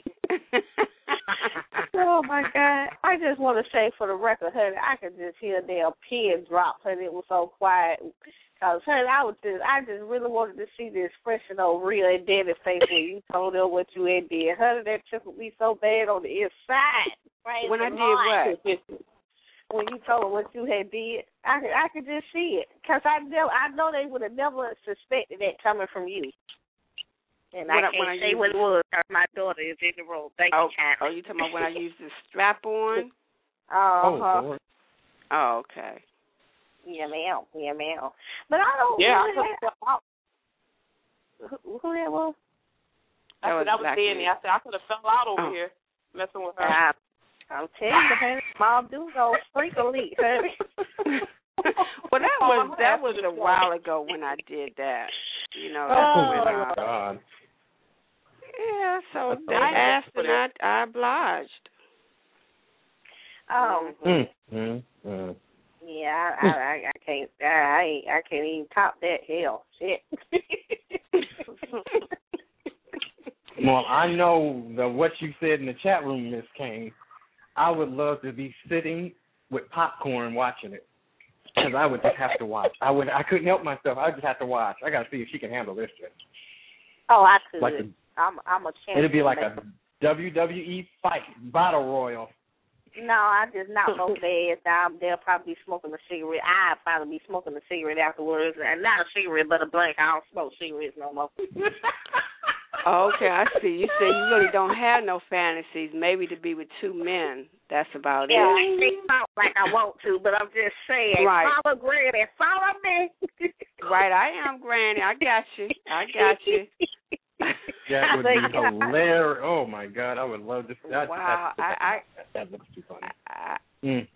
Oh my God! I just want to say for the record, honey, I could just hear their pin drop, honey. It was so quiet. Cause honey, I just really wanted to see the expression of real and Daddy's face when you told her what you had did. Honey, that tickled me so bad on the inside. Right When I did what? When you told her what you had did, I could just see it. Cause I know they would have never suspected that coming from you. And I can't say what it was because my daughter is in the room. Thank you, China. Oh, you talking about when I used the strap-on? Uh-huh. Oh, okay. Yeah, ma'am. But I don't. Yeah, who that was? That was Danny. I said I could have fell out over here messing with her. I'm telling you, honey, Mom do go frequently, honey. Well, that was a while ago when I did that. You know. Oh my God. Yeah, so they asked and I obliged. Yeah, I can't. I can't even top that. Hell, shit. Well, I know what you said in the chat room, Miss Kane. I would love to be sitting with popcorn watching it, because I would just have to watch. I couldn't help myself. I would just have to watch. I got to see if she can handle this shit. Oh, I could. Like I'm a champion. It'd be like a WWE fight, battle royal. No, I just knock both their ass down. They'll probably be smoking a cigarette. I'll probably be smoking a cigarette afterwards. And not a cigarette, but a blank. I don't smoke cigarettes no more. Okay, I see. You say you really don't have no fantasies, maybe to be with two men. That's about it. Yeah, I think like I want to, but I'm just saying. Right. Follow Granny. Follow me. Right, I am Granny. I got you. That would be hilarious. Oh my God, I would love to. Wow, that looks too funny.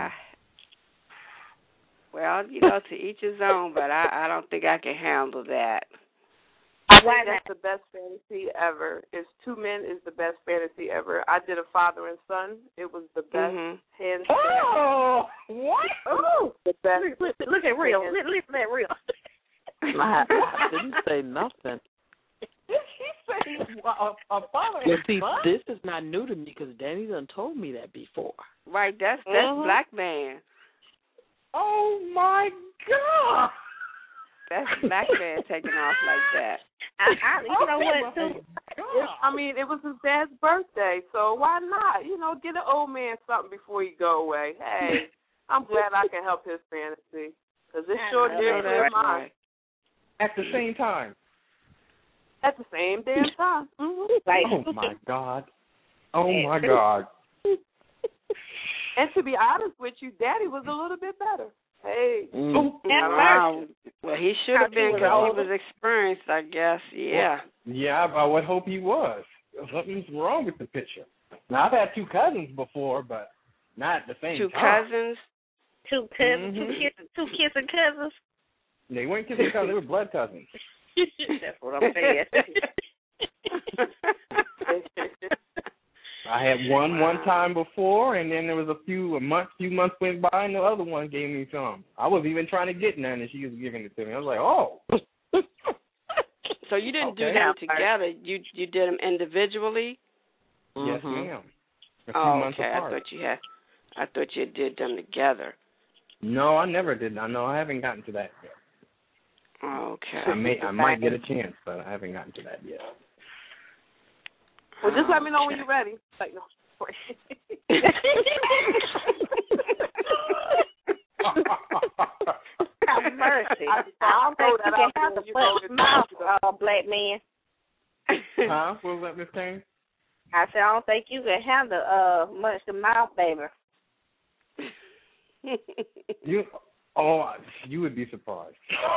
Well, to each his own, but I don't think I can handle that. I think that's the best fantasy ever. Is two men is the best fantasy ever. I did a father and son. It was the best hands down. Oh, what? Oh, the best. Look at real. Listen at real. I didn't say nothing. She said a father and son? This is not new to me because Danny done told me that before. Right, that's Black Man. Oh my God. That's Black Man taking off like that. You know what, too? I mean, it was his dad's birthday, so why not? Get an old man something before you go away. Hey, I'm glad I can help his fantasy, because it sure did clear mine. At the same time. At the same damn time. Mm-hmm. Oh, my God. Oh, my God. And to be honest with you, Daddy was a little bit better. Hey. Wow. Well, he should have been because he was experienced, I guess. Yeah. Yeah, I would hope he was. Something's wrong with the picture. Now, I've had two cousins before, but not at the same time. Two cousins? Two kissing cousins? They weren't kissing cousins. They were blood cousins. That's what I'm saying. I had one time before, and then there was a few months went by, and the other one gave me some. I was even trying to get none, and she was giving it to me. I was like, oh. So you didn't do them together. You did them individually? Yes, ma'am. A few months apart. I thought you did them together. No, I never did. I haven't gotten to that yet. Okay. I might get a chance, but I haven't gotten to that yet. Well, just let me know when you're ready. Like, no. Have mercy. I don't think you can have the first mouth, Black Man. Huh? What was that, Miss Kane? I said, I don't think you can have the much the mouth, baby. You would be surprised.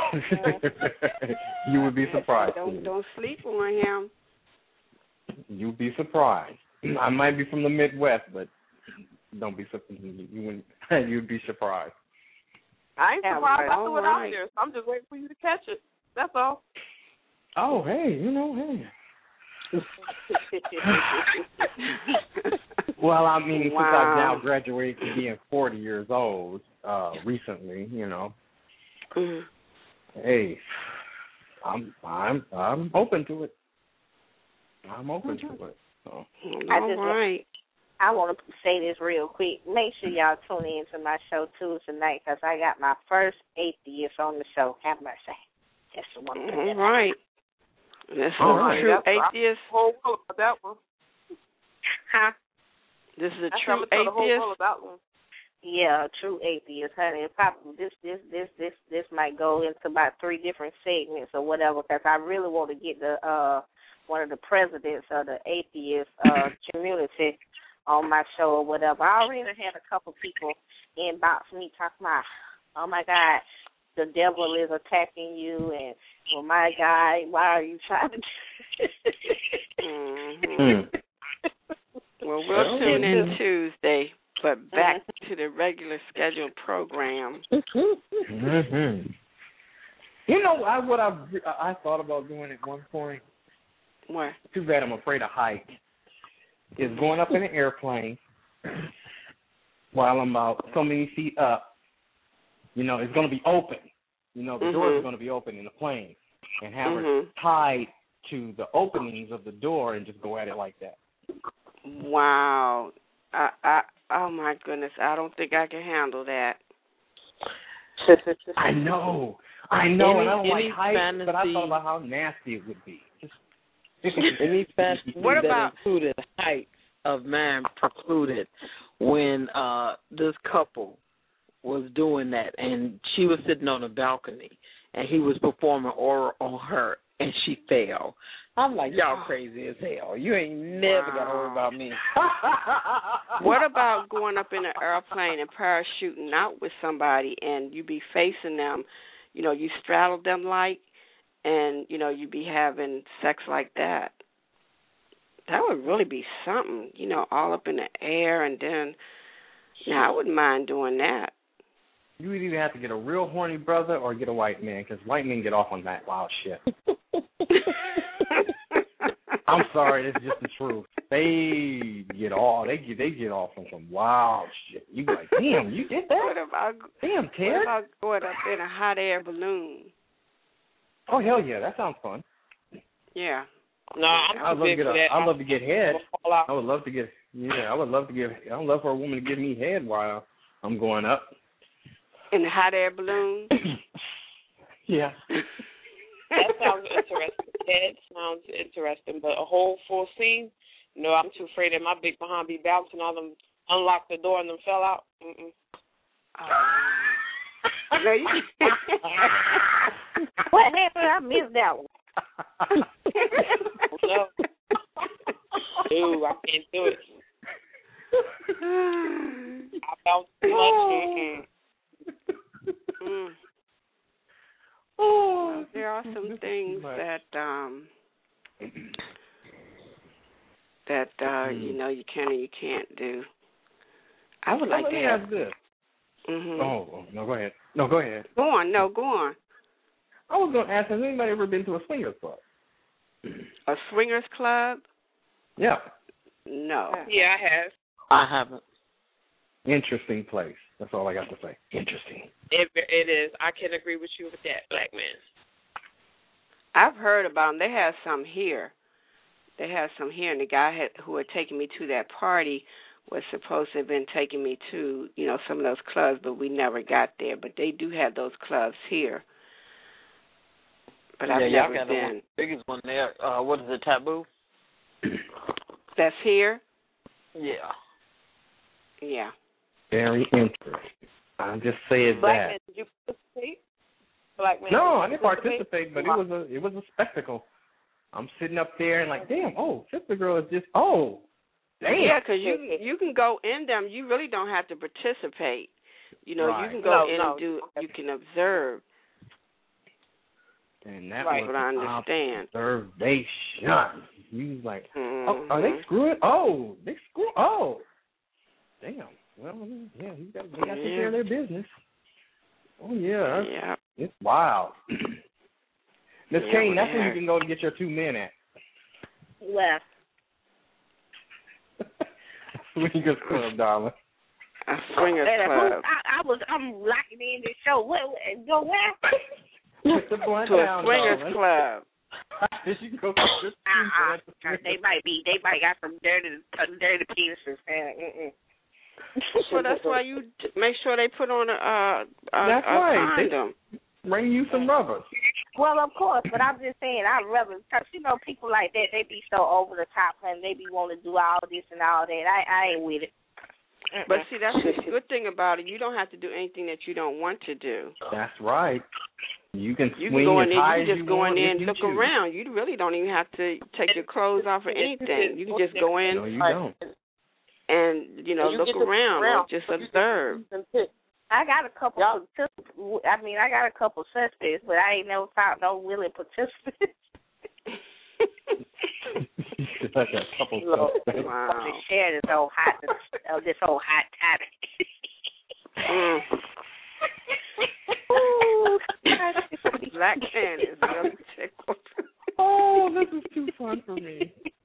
You would be surprised. Don't sleep on him. You'd be surprised. I might be from the Midwest, but don't be surprised. You'd be surprised. I ain't surprised. I threw it out there, so I'm just waiting for you to catch it. That's all. Oh, hey, hey. Well, I mean, since I've now graduated to being 40 years old, recently, Hey, I'm open to it. I'm open to it. So. I want to say this real quick. Make sure y'all tune in to my show too tonight, because I got my first atheist on the show. Have mercy. Just want to put that all right. This is a true atheist. Whole world about that one. Huh? This is a true atheist. The whole world about one. Yeah, a true atheist, honey. Probably this might go into about 3 different segments or whatever, because I really want to get the one of the presidents of the atheist community on my show or whatever. I already had a couple people inbox me talking about, oh my God, the devil is attacking you, and oh my God, why are you trying to? Well, we'll tune in Tuesday, but back to the regular scheduled program. You know what I thought about doing at one point? What? Too bad I'm afraid of heights. Is going up in an airplane while I'm about so many feet up. You know, it's going to be open. You know, the doors are going to be open in the plane, and have her tied to the openings of the door and just go at it like that. Wow. Oh, my goodness. I don't think I can handle that. I know. And I don't like heights, but I thought about how nasty it would be. Any fantasy that included heights of man precluded when this couple was doing that, and she was sitting on a balcony, and he was performing oral on her, and she fell. I'm like, y'all crazy as hell. You ain't never got to worry about me. What about going up in an airplane and parachuting out with somebody, and you be facing them, you know, you straddle them and, you know, you be having sex like that? That would really be something, you know, all up in the air, and then, I wouldn't mind doing that. You would either have to get a real horny brother or get a white man, because white men get off on that wild shit. I'm sorry, that's just the truth. They get off on some wild shit. You be like, damn, you did that? What about going up in a hot air balloon? Oh, hell yeah, that sounds fun. Yeah. No, I'd love to get head. I would love for a woman to give me head while I'm going up. In the hot air balloon? Yeah. That sounds interesting. That sounds interesting, but a whole full scene? No, I'm too afraid that my big behind be bouncing on them, unlocked the door and them fell out. What happened? I missed that one. No. Dude, I can't do it. I bounce too much. Well, there are some things that you know, you can and you can't do. I would like to have this. Oh, no, go ahead. Go on. I was going to ask, has anybody ever been to a swingers club? A swingers club? Yeah. No. Yeah, I have. I haven't. Interesting place. That's all I got to say. Interesting. It is. I can agree with you with that, black man. I've heard about them. They have some here. And the guy who had taken me to that party was supposed to have been taking me to, you know, some of those clubs, but we never got there. But they do have those clubs here. But I've never got been. The biggest one there. What is it, Taboo? That's here? Yeah. Yeah. Very interesting. I'm just saying Black that. man, did you participate? Black man, no, I didn't participate, but it was a spectacle. I'm sitting up there and like, damn, Sister Girl is just, damn. Yeah, because you can go in them. You really don't have to participate. You know, you can go in and do. You can observe. And that was what I understand. Observation. You was like, are they screwing? Oh, they screw. Oh, damn. Well, yeah, they got to take care of their business. Oh yeah, it's wild. Miss Kane, that's where you can go to get your 2 men at. Left. Swingers Club, darling. A swingers club. I'm locking in this show. Go where? To a swingers club. They might got some dirty penises. Well, that's why you make sure they put on a condom. Bring you some rubbers. Well, of course, but I'm just saying, I'd rather, because, people like that, they be so over the top, and they be wanting to do all this and all that. I ain't with it. But see, that's the good thing about it. You don't have to do anything that you don't want to do. That's right. You can go in there. You can just go in there and look around. You really don't even have to take your clothes off or anything. You can just go in. No, you don't. And look around or just observe. I got a couple. I got a couple suspects, but I ain't never found no willing participants. Like a couple suspects. Wow. To share this whole hot topic. Black man is really tickled. Oh, this is too fun for me.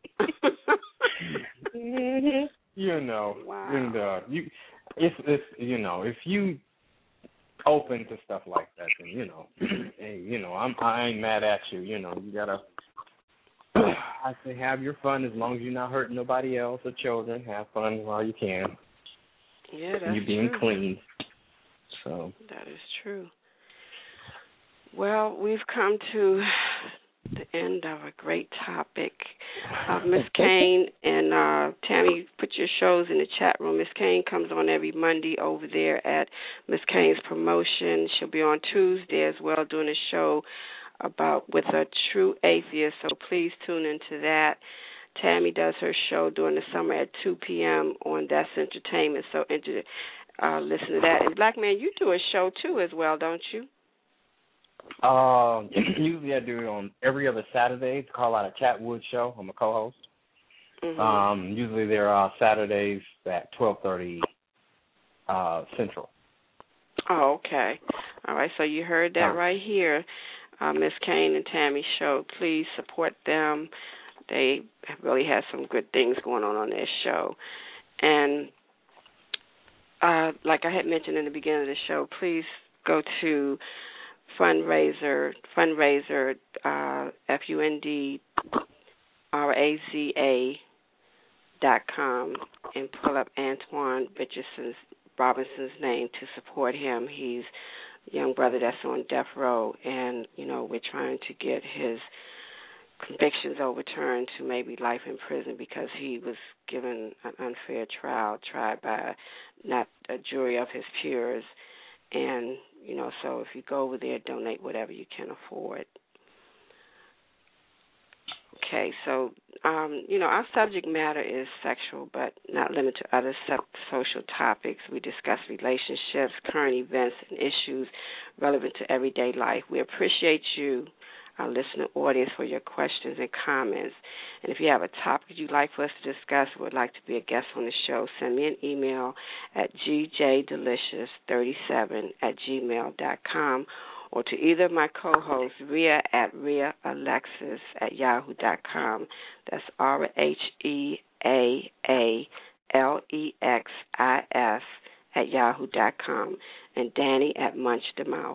Wow. And if you open to stuff like that, then hey, I ain't mad at you. You gotta. I say have your fun as long as you're not hurting nobody else or children. Have fun while you can. Yeah, that's you're being true. clean. So that is true. Well, we've come to the end of a great topic. Miss Kane and Tammy, put your shows in the chat room. Miss Kane comes on every Monday over there at Miss Kane's Promotion. She'll be on Tuesday as well doing a show with a true atheist, so please tune into that. Tammy does her show during the summer at 2 p.m. on That's Entertainment, so listen to that. And Black Man, you do a show too as well, don't you? Usually I do it on every other Saturday. It's called a Chatwood Show. I'm a co-host. Mm-hmm. Usually there are Saturdays at 12:30 Central. Oh, okay. All right, so you heard that right here. Miss Kane and Tammy's show. Please support them. They really have some good things going on their show. And like I had mentioned in the beginning of the show, please go to fundraiser, fundraza.com and pull up Antoine Robinson's name to support him. He's a young brother that's on death row, and, we're trying to get his convictions overturned to maybe life in prison because he was given an unfair trial, tried by not a jury of his peers. And, so if you go over there, donate whatever you can afford. Okay, so, our subject matter is sexual, but not limited to other social topics. We discuss relationships, current events, and issues relevant to everyday life. We appreciate you, our listener audience, for your questions and comments. And if you have a topic you'd like for us to discuss or would like to be a guest on the show, send me an email at gjdelicious37@gmail.com or to either of my co-hosts, Rhea at RheaAlexis@yahoo.com. That's RheaAlexis@yahoo.com. And Danny at Munchthemouth,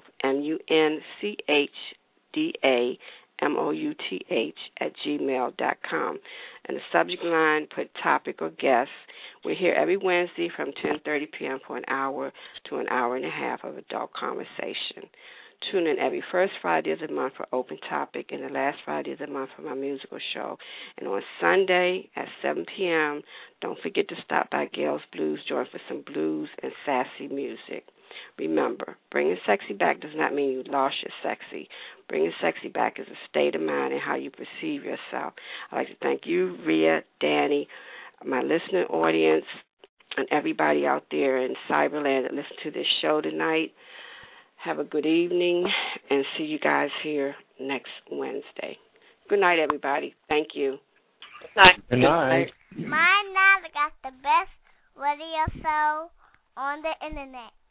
MunchDamouth@gmail.com. And the subject line, put topic or guest. We're here every Wednesday from 10:30 p.m. for an hour to an hour and a half of adult conversation. Tune in every first Friday of the month for Open Topic and the last Friday of the month for my musical show. And on Sunday at 7 p.m., don't forget to stop by Gail's Blues Joint for some blues and sassy music. Remember, bringing sexy back does not mean you lost your sexy. Bringing sexy back is a state of mind and how you perceive yourself. I'd like to thank you, Rhea, Danny, my listening audience, and everybody out there in Cyberland that listened to this show tonight. Have a good evening, and see you guys here next Wednesday. Good night, everybody. Thank you. Good night. Good night. My Nana got the best radio show on the internet.